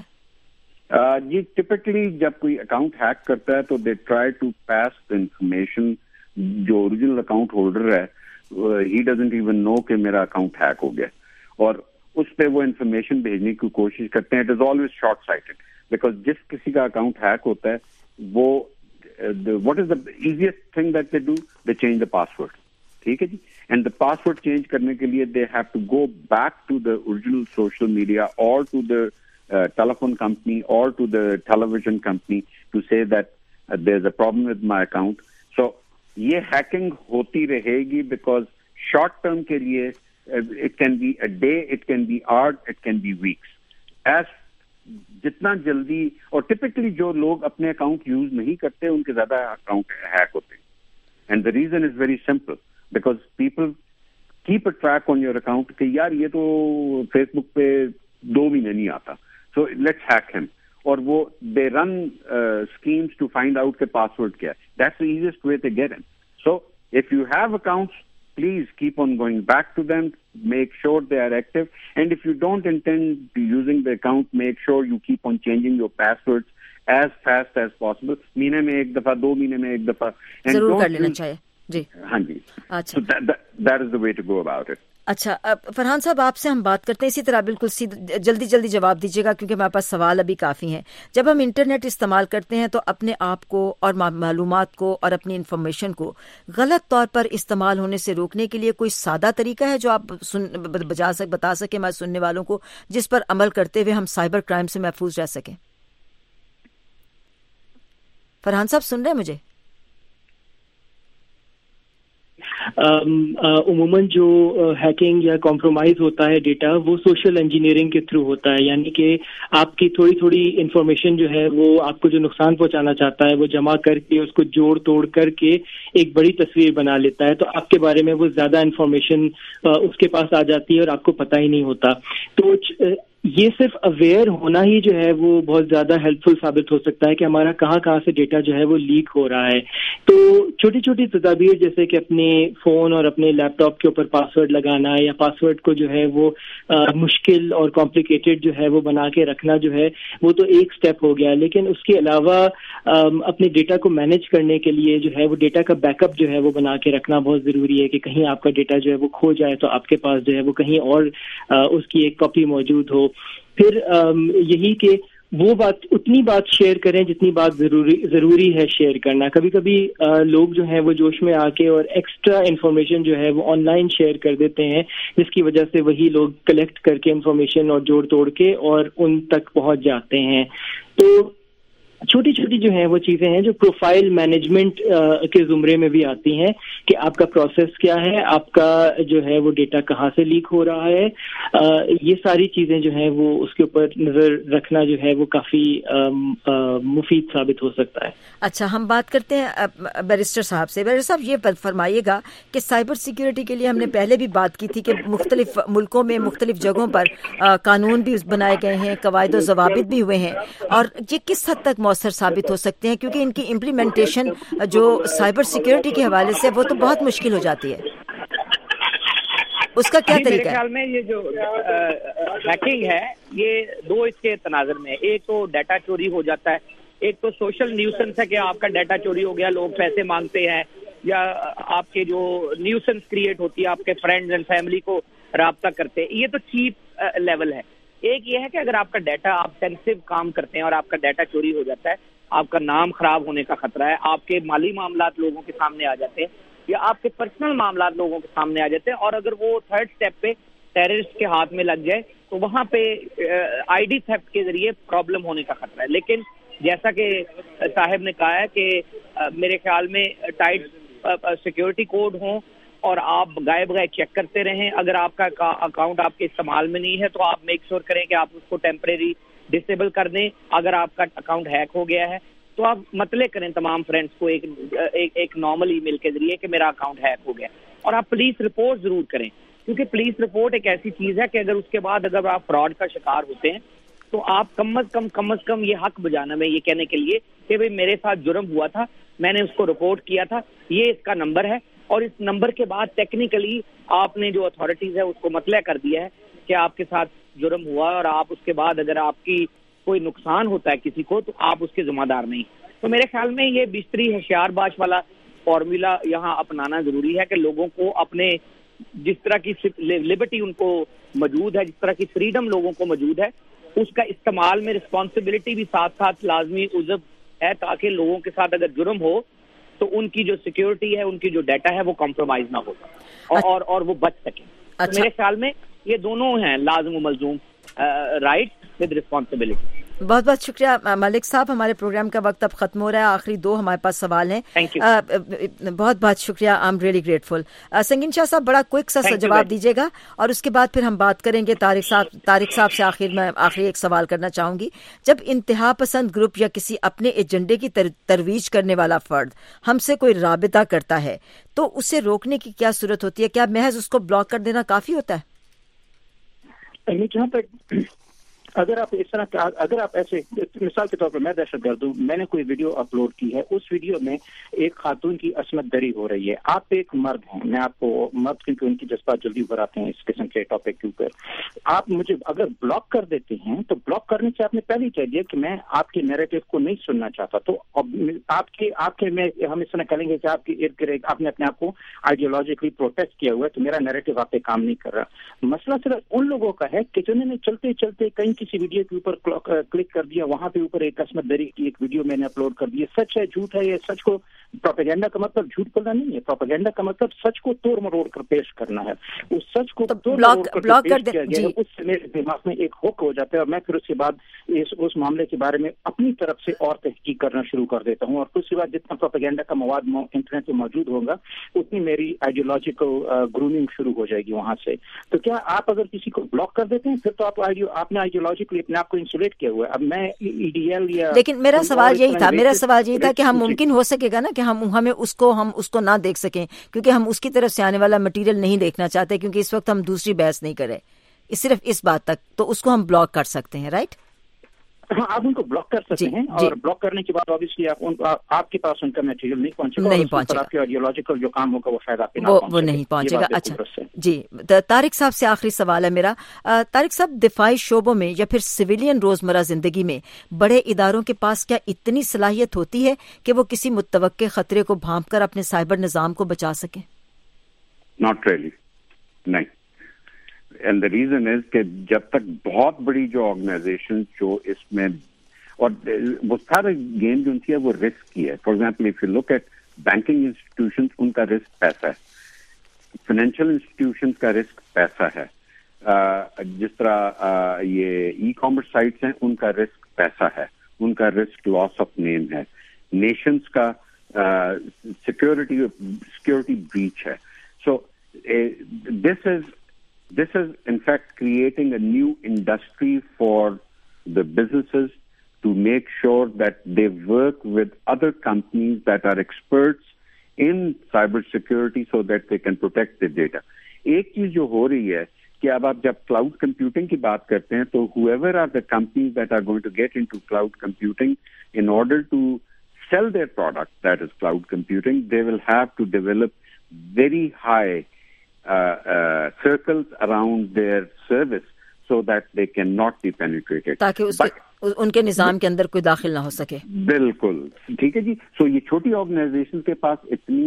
uh, जी टिपिकली जब कोई अकाउंट हैक करता है तो they try to pass the information. जो ओरिजिनल अकाउंट होल्डर है ही डजंट इवन नो कि मेरा अकाउंट हैक हो गया और उस पे वो इन्फॉर्मेशन भेजने की कोशिश करते हैं. It is always short sighted because जिस किसी का अकाउंट हैक होता है वो what is the easiest thing that they do? They change the password. ٹھیک ہے جی. اینڈ دا پاسورڈ چینج کرنے کے لیے they have to go back to the original social media اور ٹو دا ٹیلیفون کمپنی اور to the television company to say that there is a problem with my account. سو یہ hacking ہوتی رہے گی بیکاز شارٹ ٹرم کے لیے it can be a day, it can be hour, it can be weeks. As جتنا جلدی, اور ٹپکلی جو لوگ اپنے اکاؤنٹ یوز نہیں کرتے ان کے زیادہ اکاؤنٹ ہیک ہوتے ہیں. And the reason is very simple, because people keep a track on your account کہ یار یہ تو فیس بک پہ دو مہینے نہیں آتا, سو لیٹس ہیک ہم. اور وہ they run schemes to find out کہ پاسورڈ کیا ہے. That's the easiest way to get in. So if you have accounts, please keep on going back to them, make sure they are active, and if you don't intend using the account, make sure you keep on changing your passwords as fast as possible. مہینے میں ایک دفعہ, دو مہینے میں ایک دفعہ ضرور کر لینا چاہیے جی. ہاں جی. اچھا, so that, that, that is the way to go about it. اچھا فرحان صاحب, آپ سے ہم بات کرتے ہیں اسی طرح, بالکل سیدھے جلدی جلدی جواب دیجیے گا کیونکہ ہمارے پاس سوال ابھی کافی ہیں. جب ہم انٹرنیٹ استعمال کرتے ہیں تو اپنے آپ کو اور معلومات کو اور اپنی انفارمیشن کو غلط طور پر استعمال ہونے سے روکنے کے لیے کوئی سادہ طریقہ ہے جو آپ بجا سک بتا سکیں ہمارے سننے والوں کو, جس پر عمل کرتے ہوئے ہم سائبر کرائم سے محفوظ رہ سکیں؟ فرحان صاحب سن رہے ہیں مجھے؟ عموماً جو ہیکنگ یا کمپرومائز ہوتا ہے ڈیٹا, وہ سوشل انجینئرنگ کے تھرو ہوتا ہے. یعنی کہ آپ کی تھوڑی تھوڑی انفارمیشن جو ہے وہ آپ کو جو نقصان پہنچانا چاہتا ہے وہ جمع کر کے اس کو جوڑ توڑ کر کے ایک بڑی تصویر بنا لیتا ہے. تو آپ کے بارے میں وہ زیادہ انفارمیشن اس کے پاس آ جاتی ہے اور آپ کو پتہ ہی نہیں ہوتا. تو یہ صرف اویئر ہونا ہی جو ہے وہ بہت زیادہ ہیلپ فل ثابت ہو سکتا ہے کہ ہمارا کہاں کہاں سے ڈیٹا جو ہے وہ لیک ہو رہا ہے. تو چھوٹی چھوٹی تدابیر جیسے کہ اپنے فون اور اپنے لیپ ٹاپ کے اوپر پاسورڈ لگانا یا پاسورڈ کو جو ہے وہ مشکل اور کمپلیکیٹڈ جو ہے وہ بنا کے رکھنا جو ہے وہ تو ایک سٹیپ ہو گیا. لیکن اس کے علاوہ اپنے ڈیٹا کو مینیج کرنے کے لیے جو ہے وہ ڈیٹا کا بیک اپ جو ہے وہ بنا کے رکھنا بہت ضروری ہے کہ کہیں آپ کا ڈیٹا جو ہے وہ کھو جائے تو آپ کے پاس جو ہے وہ کہیں اور اس کی ایک کاپی موجود ہو. پھر یہی کہ وہ بات اتنی بات شیئر کریں جتنی بات ضروری ضروری ہے شیئر کرنا. کبھی کبھی لوگ جو ہیں وہ جوش میں آ کے اور ایکسٹرا انفارمیشن جو ہے وہ آن لائن شیئر کر دیتے ہیں, جس کی وجہ سے وہی لوگ کلیکٹ کر کے انفارمیشن اور جوڑ توڑ کے اور ان تک پہنچ جاتے ہیں. تو چھوٹی چھوٹی جو ہیں وہ چیزیں ہیں جو پروفائل مینجمنٹ کے زمرے میں بھی آتی ہیں کہ آپ کا پروسیس کیا ہے, آپ کا جو ہے وہ ڈیٹا کہاں سے لیک ہو رہا ہے. یہ ساری چیزیں جو ہیں وہ اس کے اوپر نظر رکھنا جو ہے وہ کافی مفید ثابت ہو سکتا ہے. اچھا, ہم بات کرتے ہیں بیرسٹر صاحب سے. بیرسٹر صاحب یہ فرمائیے گا کہ سائبر سیکیورٹی کے لیے ہم نے پہلے بھی بات کی تھی کہ مختلف ملکوں میں مختلف جگہوں پر قانون بھی بنائے گئے ہیں, قواعد و ضوابط بھی ہوئے ہیں, اور یہ کس حد تک مؤثر ثابت ہو سکتے ہیں کیونکہ ان کی امپلیمنٹیشن جو سائبر سیکیورٹی کے حوالے سے وہ تو بہت مشکل ہو جاتی ہے, اس کا کیا طریقہ ہے؟ میرے خیال میں یہ جو ہیکنگ ہے یہ دو اس کے تناظر میں, ایک تو ڈیٹا چوری ہو جاتا ہے, ایک تو سوشل نیوسنس ہے کہ آپ کا ڈیٹا چوری ہو گیا, لوگ پیسے مانگتے ہیں, یا آپ کے جو نیوسنس کریٹ ہوتی ہے آپ کے فرینڈز اینڈ فیملی کو رابطہ کرتے ہیں. یہ تو چیپ لیول ہے. ایک یہ ہے کہ اگر آپ کا ڈیٹا آپ سینسٹیو کام کرتے ہیں اور آپ کا ڈیٹا چوری ہو جاتا ہے, آپ کا نام خراب ہونے کا خطرہ ہے, آپ کے مالی معاملات لوگوں کے سامنے آ جاتے ہیں, یا آپ کے پرسنل معاملات لوگوں کے سامنے آ جاتے ہیں, اور اگر وہ تھرڈ سٹیپ پہ ٹیررسٹ کے ہاتھ میں لگ جائے تو وہاں پہ آئی ڈی تھیفٹ کے ذریعے پرابلم ہونے کا خطرہ ہے. لیکن جیسا کہ صاحب نے کہا ہے کہ میرے خیال میں ٹائٹ سیکیورٹی کوڈ ہوں اور آپ گائے بغائے چیک کرتے رہیں. اگر آپ کا اکاؤنٹ آپ کے استعمال میں نہیں ہے تو آپ میک شور کریں کہ آپ اس کو ٹیمپریری ڈسیبل کر دیں. اگر آپ کا اکاؤنٹ ہیک ہو گیا ہے تو آپ مطلع کریں تمام فرینڈس کو ایک ایک نارمل ای میل کے ذریعے کہ میرا اکاؤنٹ ہیک ہو گیا, اور آپ پولیس رپورٹ ضرور کریں, کیونکہ پولیس رپورٹ ایک ایسی چیز ہے کہ اگر اس کے بعد اگر آپ فراڈ کا شکار ہوتے ہیں تو آپ کم از کم کم از کم یہ حق بجانا میں یہ کہنے کے لیے کہ بھائی میرے ساتھ جرم ہوا تھا, میں نے اس کو رپورٹ کیا تھا, یہ اس کا نمبر ہے, اور اس نمبر کے بعد ٹیکنیکلی آپ نے جو اتھارٹیز ہے اس کو مطلع کر دیا ہے کہ آپ کے ساتھ جرم ہوا, اور آپ اس کے بعد اگر آپ کی کوئی نقصان ہوتا ہے کسی کو تو آپ اس کے ذمہ دار نہیں. تو میرے خیال میں یہ بیشتری ہوشیار باش والا فارمولا یہاں اپنانا ضروری ہے کہ لوگوں کو اپنے جس طرح کی لبرٹی ان کو موجود ہے, جس طرح کی فریڈم لوگوں کو موجود ہے, اس کا استعمال میں رسپانسبلٹی بھی ساتھ ساتھ لازمی عزب ہے تاکہ لوگوں کے ساتھ اگر جرم ہو تو ان کی جو سیکیورٹی ہے, ان کی جو ڈیٹا ہے وہ کمپرومائز نہ ہو اور اور, اور وہ بچ سکیں. اچھا. میرے خیال میں یہ دونوں ہیں لازم و ملزوم, رائٹ ود رسپانسبلٹی. بہت بہت شکریہ ملک صاحب. ہمارے پروگرام کا وقت اب ختم ہو رہا ہے. آخری دو ہمارے پاس سوال ہیں. بہت بہت شکریہ. I am really grateful. Sangeen Shah صاحب بڑا کوئک سا جواب دیجیے گا اور اس کے بعد پھر ہم بات کریں گے. طارق صاحب طارق صاحب سے آخر میں آخری ایک سوال کرنا چاہوں گی. جب انتہا پسند گروپ یا کسی اپنے ایجنڈے کی ترویج کرنے والا فرد ہم سے کوئی رابطہ کرتا ہے تو اسے روکنے کی کیا صورت ہوتی ہے؟ کیا محض اس کو بلاک کر دینا کافی ہوتا ہے؟ جہاں تک اگر آپ اس طرح اگر آپ ایسے مثال کے طور پر میں دہشت گرد ہوں, میں نے کوئی ویڈیو اپلوڈ کی ہے, اس ویڈیو میں ایک خاتون کی عصمت دری ہو رہی ہے, آپ ایک مرد ہیں, میں آپ کو مرد کیونکہ ان کی جذبات جلدی ابھر آتے ہیں اس قسم کے ٹاپک کے اوپر, آپ مجھے اگر بلاک کر دیتے ہیں تو بلاک کرنے سے آپ نے پہلے ہی کہہ دیا کہ میں آپ کے نیریٹو کو نہیں سننا چاہتا. تو آپ کے آپ کے میں ہم اس طرح کہیں گے کہ آپ کے ارد گرد آپ نے اپنے آپ کو آئیڈیولوجیکلی پروٹیکٹ کیا ہوا ہے تو میرا نیریٹو آپ پہ کام نہیں کر رہا. مسئلہ صرف ان لوگوں کا ہے کہ جنہوں نے چلتے چلتے کہیں کسی ویڈیو کے اوپر کلک کر دیا, وہاں پہ اوپر ایک عصمت دری کی ایک ویڈیو میں نے اپلوڈ کر دی. سچ ہے جھوٹ ہے, یہ سچ کو پروپیگنڈا کا مطلب جھوٹ بولنا نہیں ہے, پروپیگنڈا کا مطلب سچ کو توڑ مروڑ کر پیش کرنا ہے. اس سچ کو توڑ مروڑ کر پیش کیا گیا, اس سے میرے دماغ میں ایک ہوک ہو جاتا ہے اور میں پھر اس کے بعد اس اس معاملے کے بارے میں اپنی طرف سے اور تحقیق کرنا شروع کر دیتا ہوں, اور اس کے بعد جتنا پروپیگنڈا کا مواد انٹرنیٹ پہ موجود ہوگا اتنی میری آئیڈیولوجیکل گرومنگ شروع ہو جائے گی وہاں سے. تو کیا آپ اگر کسی کو بلاک کر دیتے ہیں پھر تو آپ آپ نے آئیڈیولوجیکلی اپنے آپ کو انسولیٹ کیا ہوا ہے. اب میں ای ڈی ایل یا لیکن میرا سوال یہی تھا میرا سوال یہی تھا کہ ہم ممکن ہو سکے گا نا کہ ہم ہمیں اس کو ہم اس کو نہ دیکھ سکیں کیونکہ ہم اس کی طرف سے آنے والا مٹیریل نہیں دیکھنا چاہتے, کیونکہ اس وقت ہم دوسری بحث نہیں کریں, صرف اس بات تک, تو اس کو ہم بلاک کر سکتے ہیں, رائٹ؟ ہاں, آپ ان کو بلاک کر سکتے ہیں اور بلاک کرنے کے بعد آبویسلی آپ کے پاس ان کا میٹیریل نہیں پہنچے گا, نہیں پہنچے گا, آپ کے آئیڈیولوجیکل جو کام ہوگا وہ شاید آپ کے وہ نہیں پہنچے گا. اچھا جی, طارق صاحب سے آخری سوال ہے میرا. طارق صاحب, دفاعی شعبوں میں یا پھر سویلین روزمرہ زندگی میں بڑے اداروں کے پاس کیا اتنی صلاحیت ہوتی ہے کہ وہ کسی متوقع خطرے کو بھانپ کر اپنے سائبر نظام کو بچا سکیں؟ ناٹ ریئلی, نہیں. اینڈ دا ریزن از کہ جب تک بہت بڑی جو آرگنائزیشن جو اس میں اور وہ سارے گیم جو ان کی ہے وہ رسک کی ہے. For example if you look at banking institutions, ان کا رسک پیسہ ہے, فائنینشیل انسٹیٹیوشنز کا رسک پیسہ ہے, جس طرح یہ ای کامرس سائٹس ہیں ان کا رسک پیسہ ہے, ان کا رسک لاس آف نیم ہے, نیشنز کا سیکورٹی سیکورٹی بریچ ہے. سو this is This is, in fact, creating a new industry for the businesses to make sure that they work with other companies that are experts in cybersecurity so that they can protect their data. ایک چیز جو ہو رہی ہے کہ اب آپ جب cloud computing کی بات کرتے ہیں تو whoever are the companies that are going to get into cloud computing, in order to sell their product, that is cloud computing, they will have to develop very high Uh, uh, circles around their service so that they cannot be penetrated. تاکہ اس But, کے, ان کے نظام کے اندر کوئی داخل نہ ہو سکے. بالکل ٹھیک ہے جی. سو یہ چھوٹی آرگنائزیشن کے پاس اتنی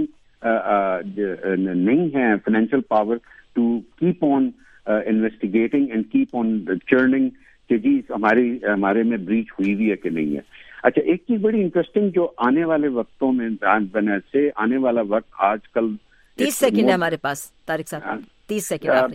نہیں ہے financial power to keep on investigating and keep on churning کہ جی ہماری ہمارے میں بریچ ہوئی بھی ہے کہ نہیں ہے. اچھا, ایک چیز بڑی انٹرسٹنگ جو آنے والے وقتوں میں سے آنے والا وقت آج کل تیس سیکنڈ ہے ہمارے پاس طارق صاحب, تیس second.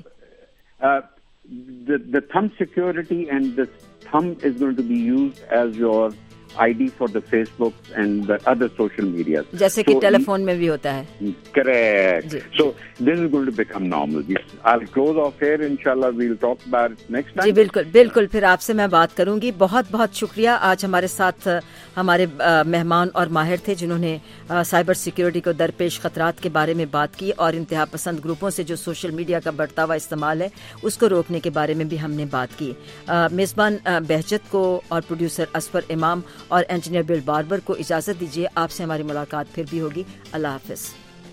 The thumb security and the thumb is going to be used as your I D for the Facebook and the other social media, جیسے کہ ٹیلی فون میں بھی ہوتا ہے. Correct. So this is going to become normal. I will close off here, انشاءاللہ we will talk about next time. جی بالکل بالکل, پھر آپ سے میں بات کروں گی. بہت بہت شکریہ. آج ہمارے ساتھ ہمارے مہمان اور ماہر تھے جنہوں نے سائبر سیکیورٹی کو درپیش خطرات کے بارے میں بات کی اور انتہا پسند گروپوں سے جو سوشل میڈیا کا بڑھتا ہوا استعمال ہے اس کو روکنے کے بارے میں بھی ہم نے بات کی. میزبان بہجت کو اور پروڈیوسر اسفر امام اور انجینئر بل باربر کو اجازت دیجیے. آپ سے ہماری ملاقات پھر بھی ہوگی. اللہ حافظ.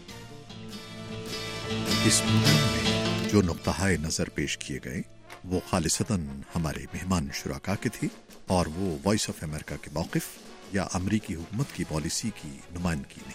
اس پروگرام میں جو نقطہ نظر پیش کیے گئے وہ خالصتاً ہمارے مہمان شرکا کے تھے اور وہ وائس آف امریکہ کے موقف یا امریکی حکومت کی پالیسی کی نمائندگی نہیں.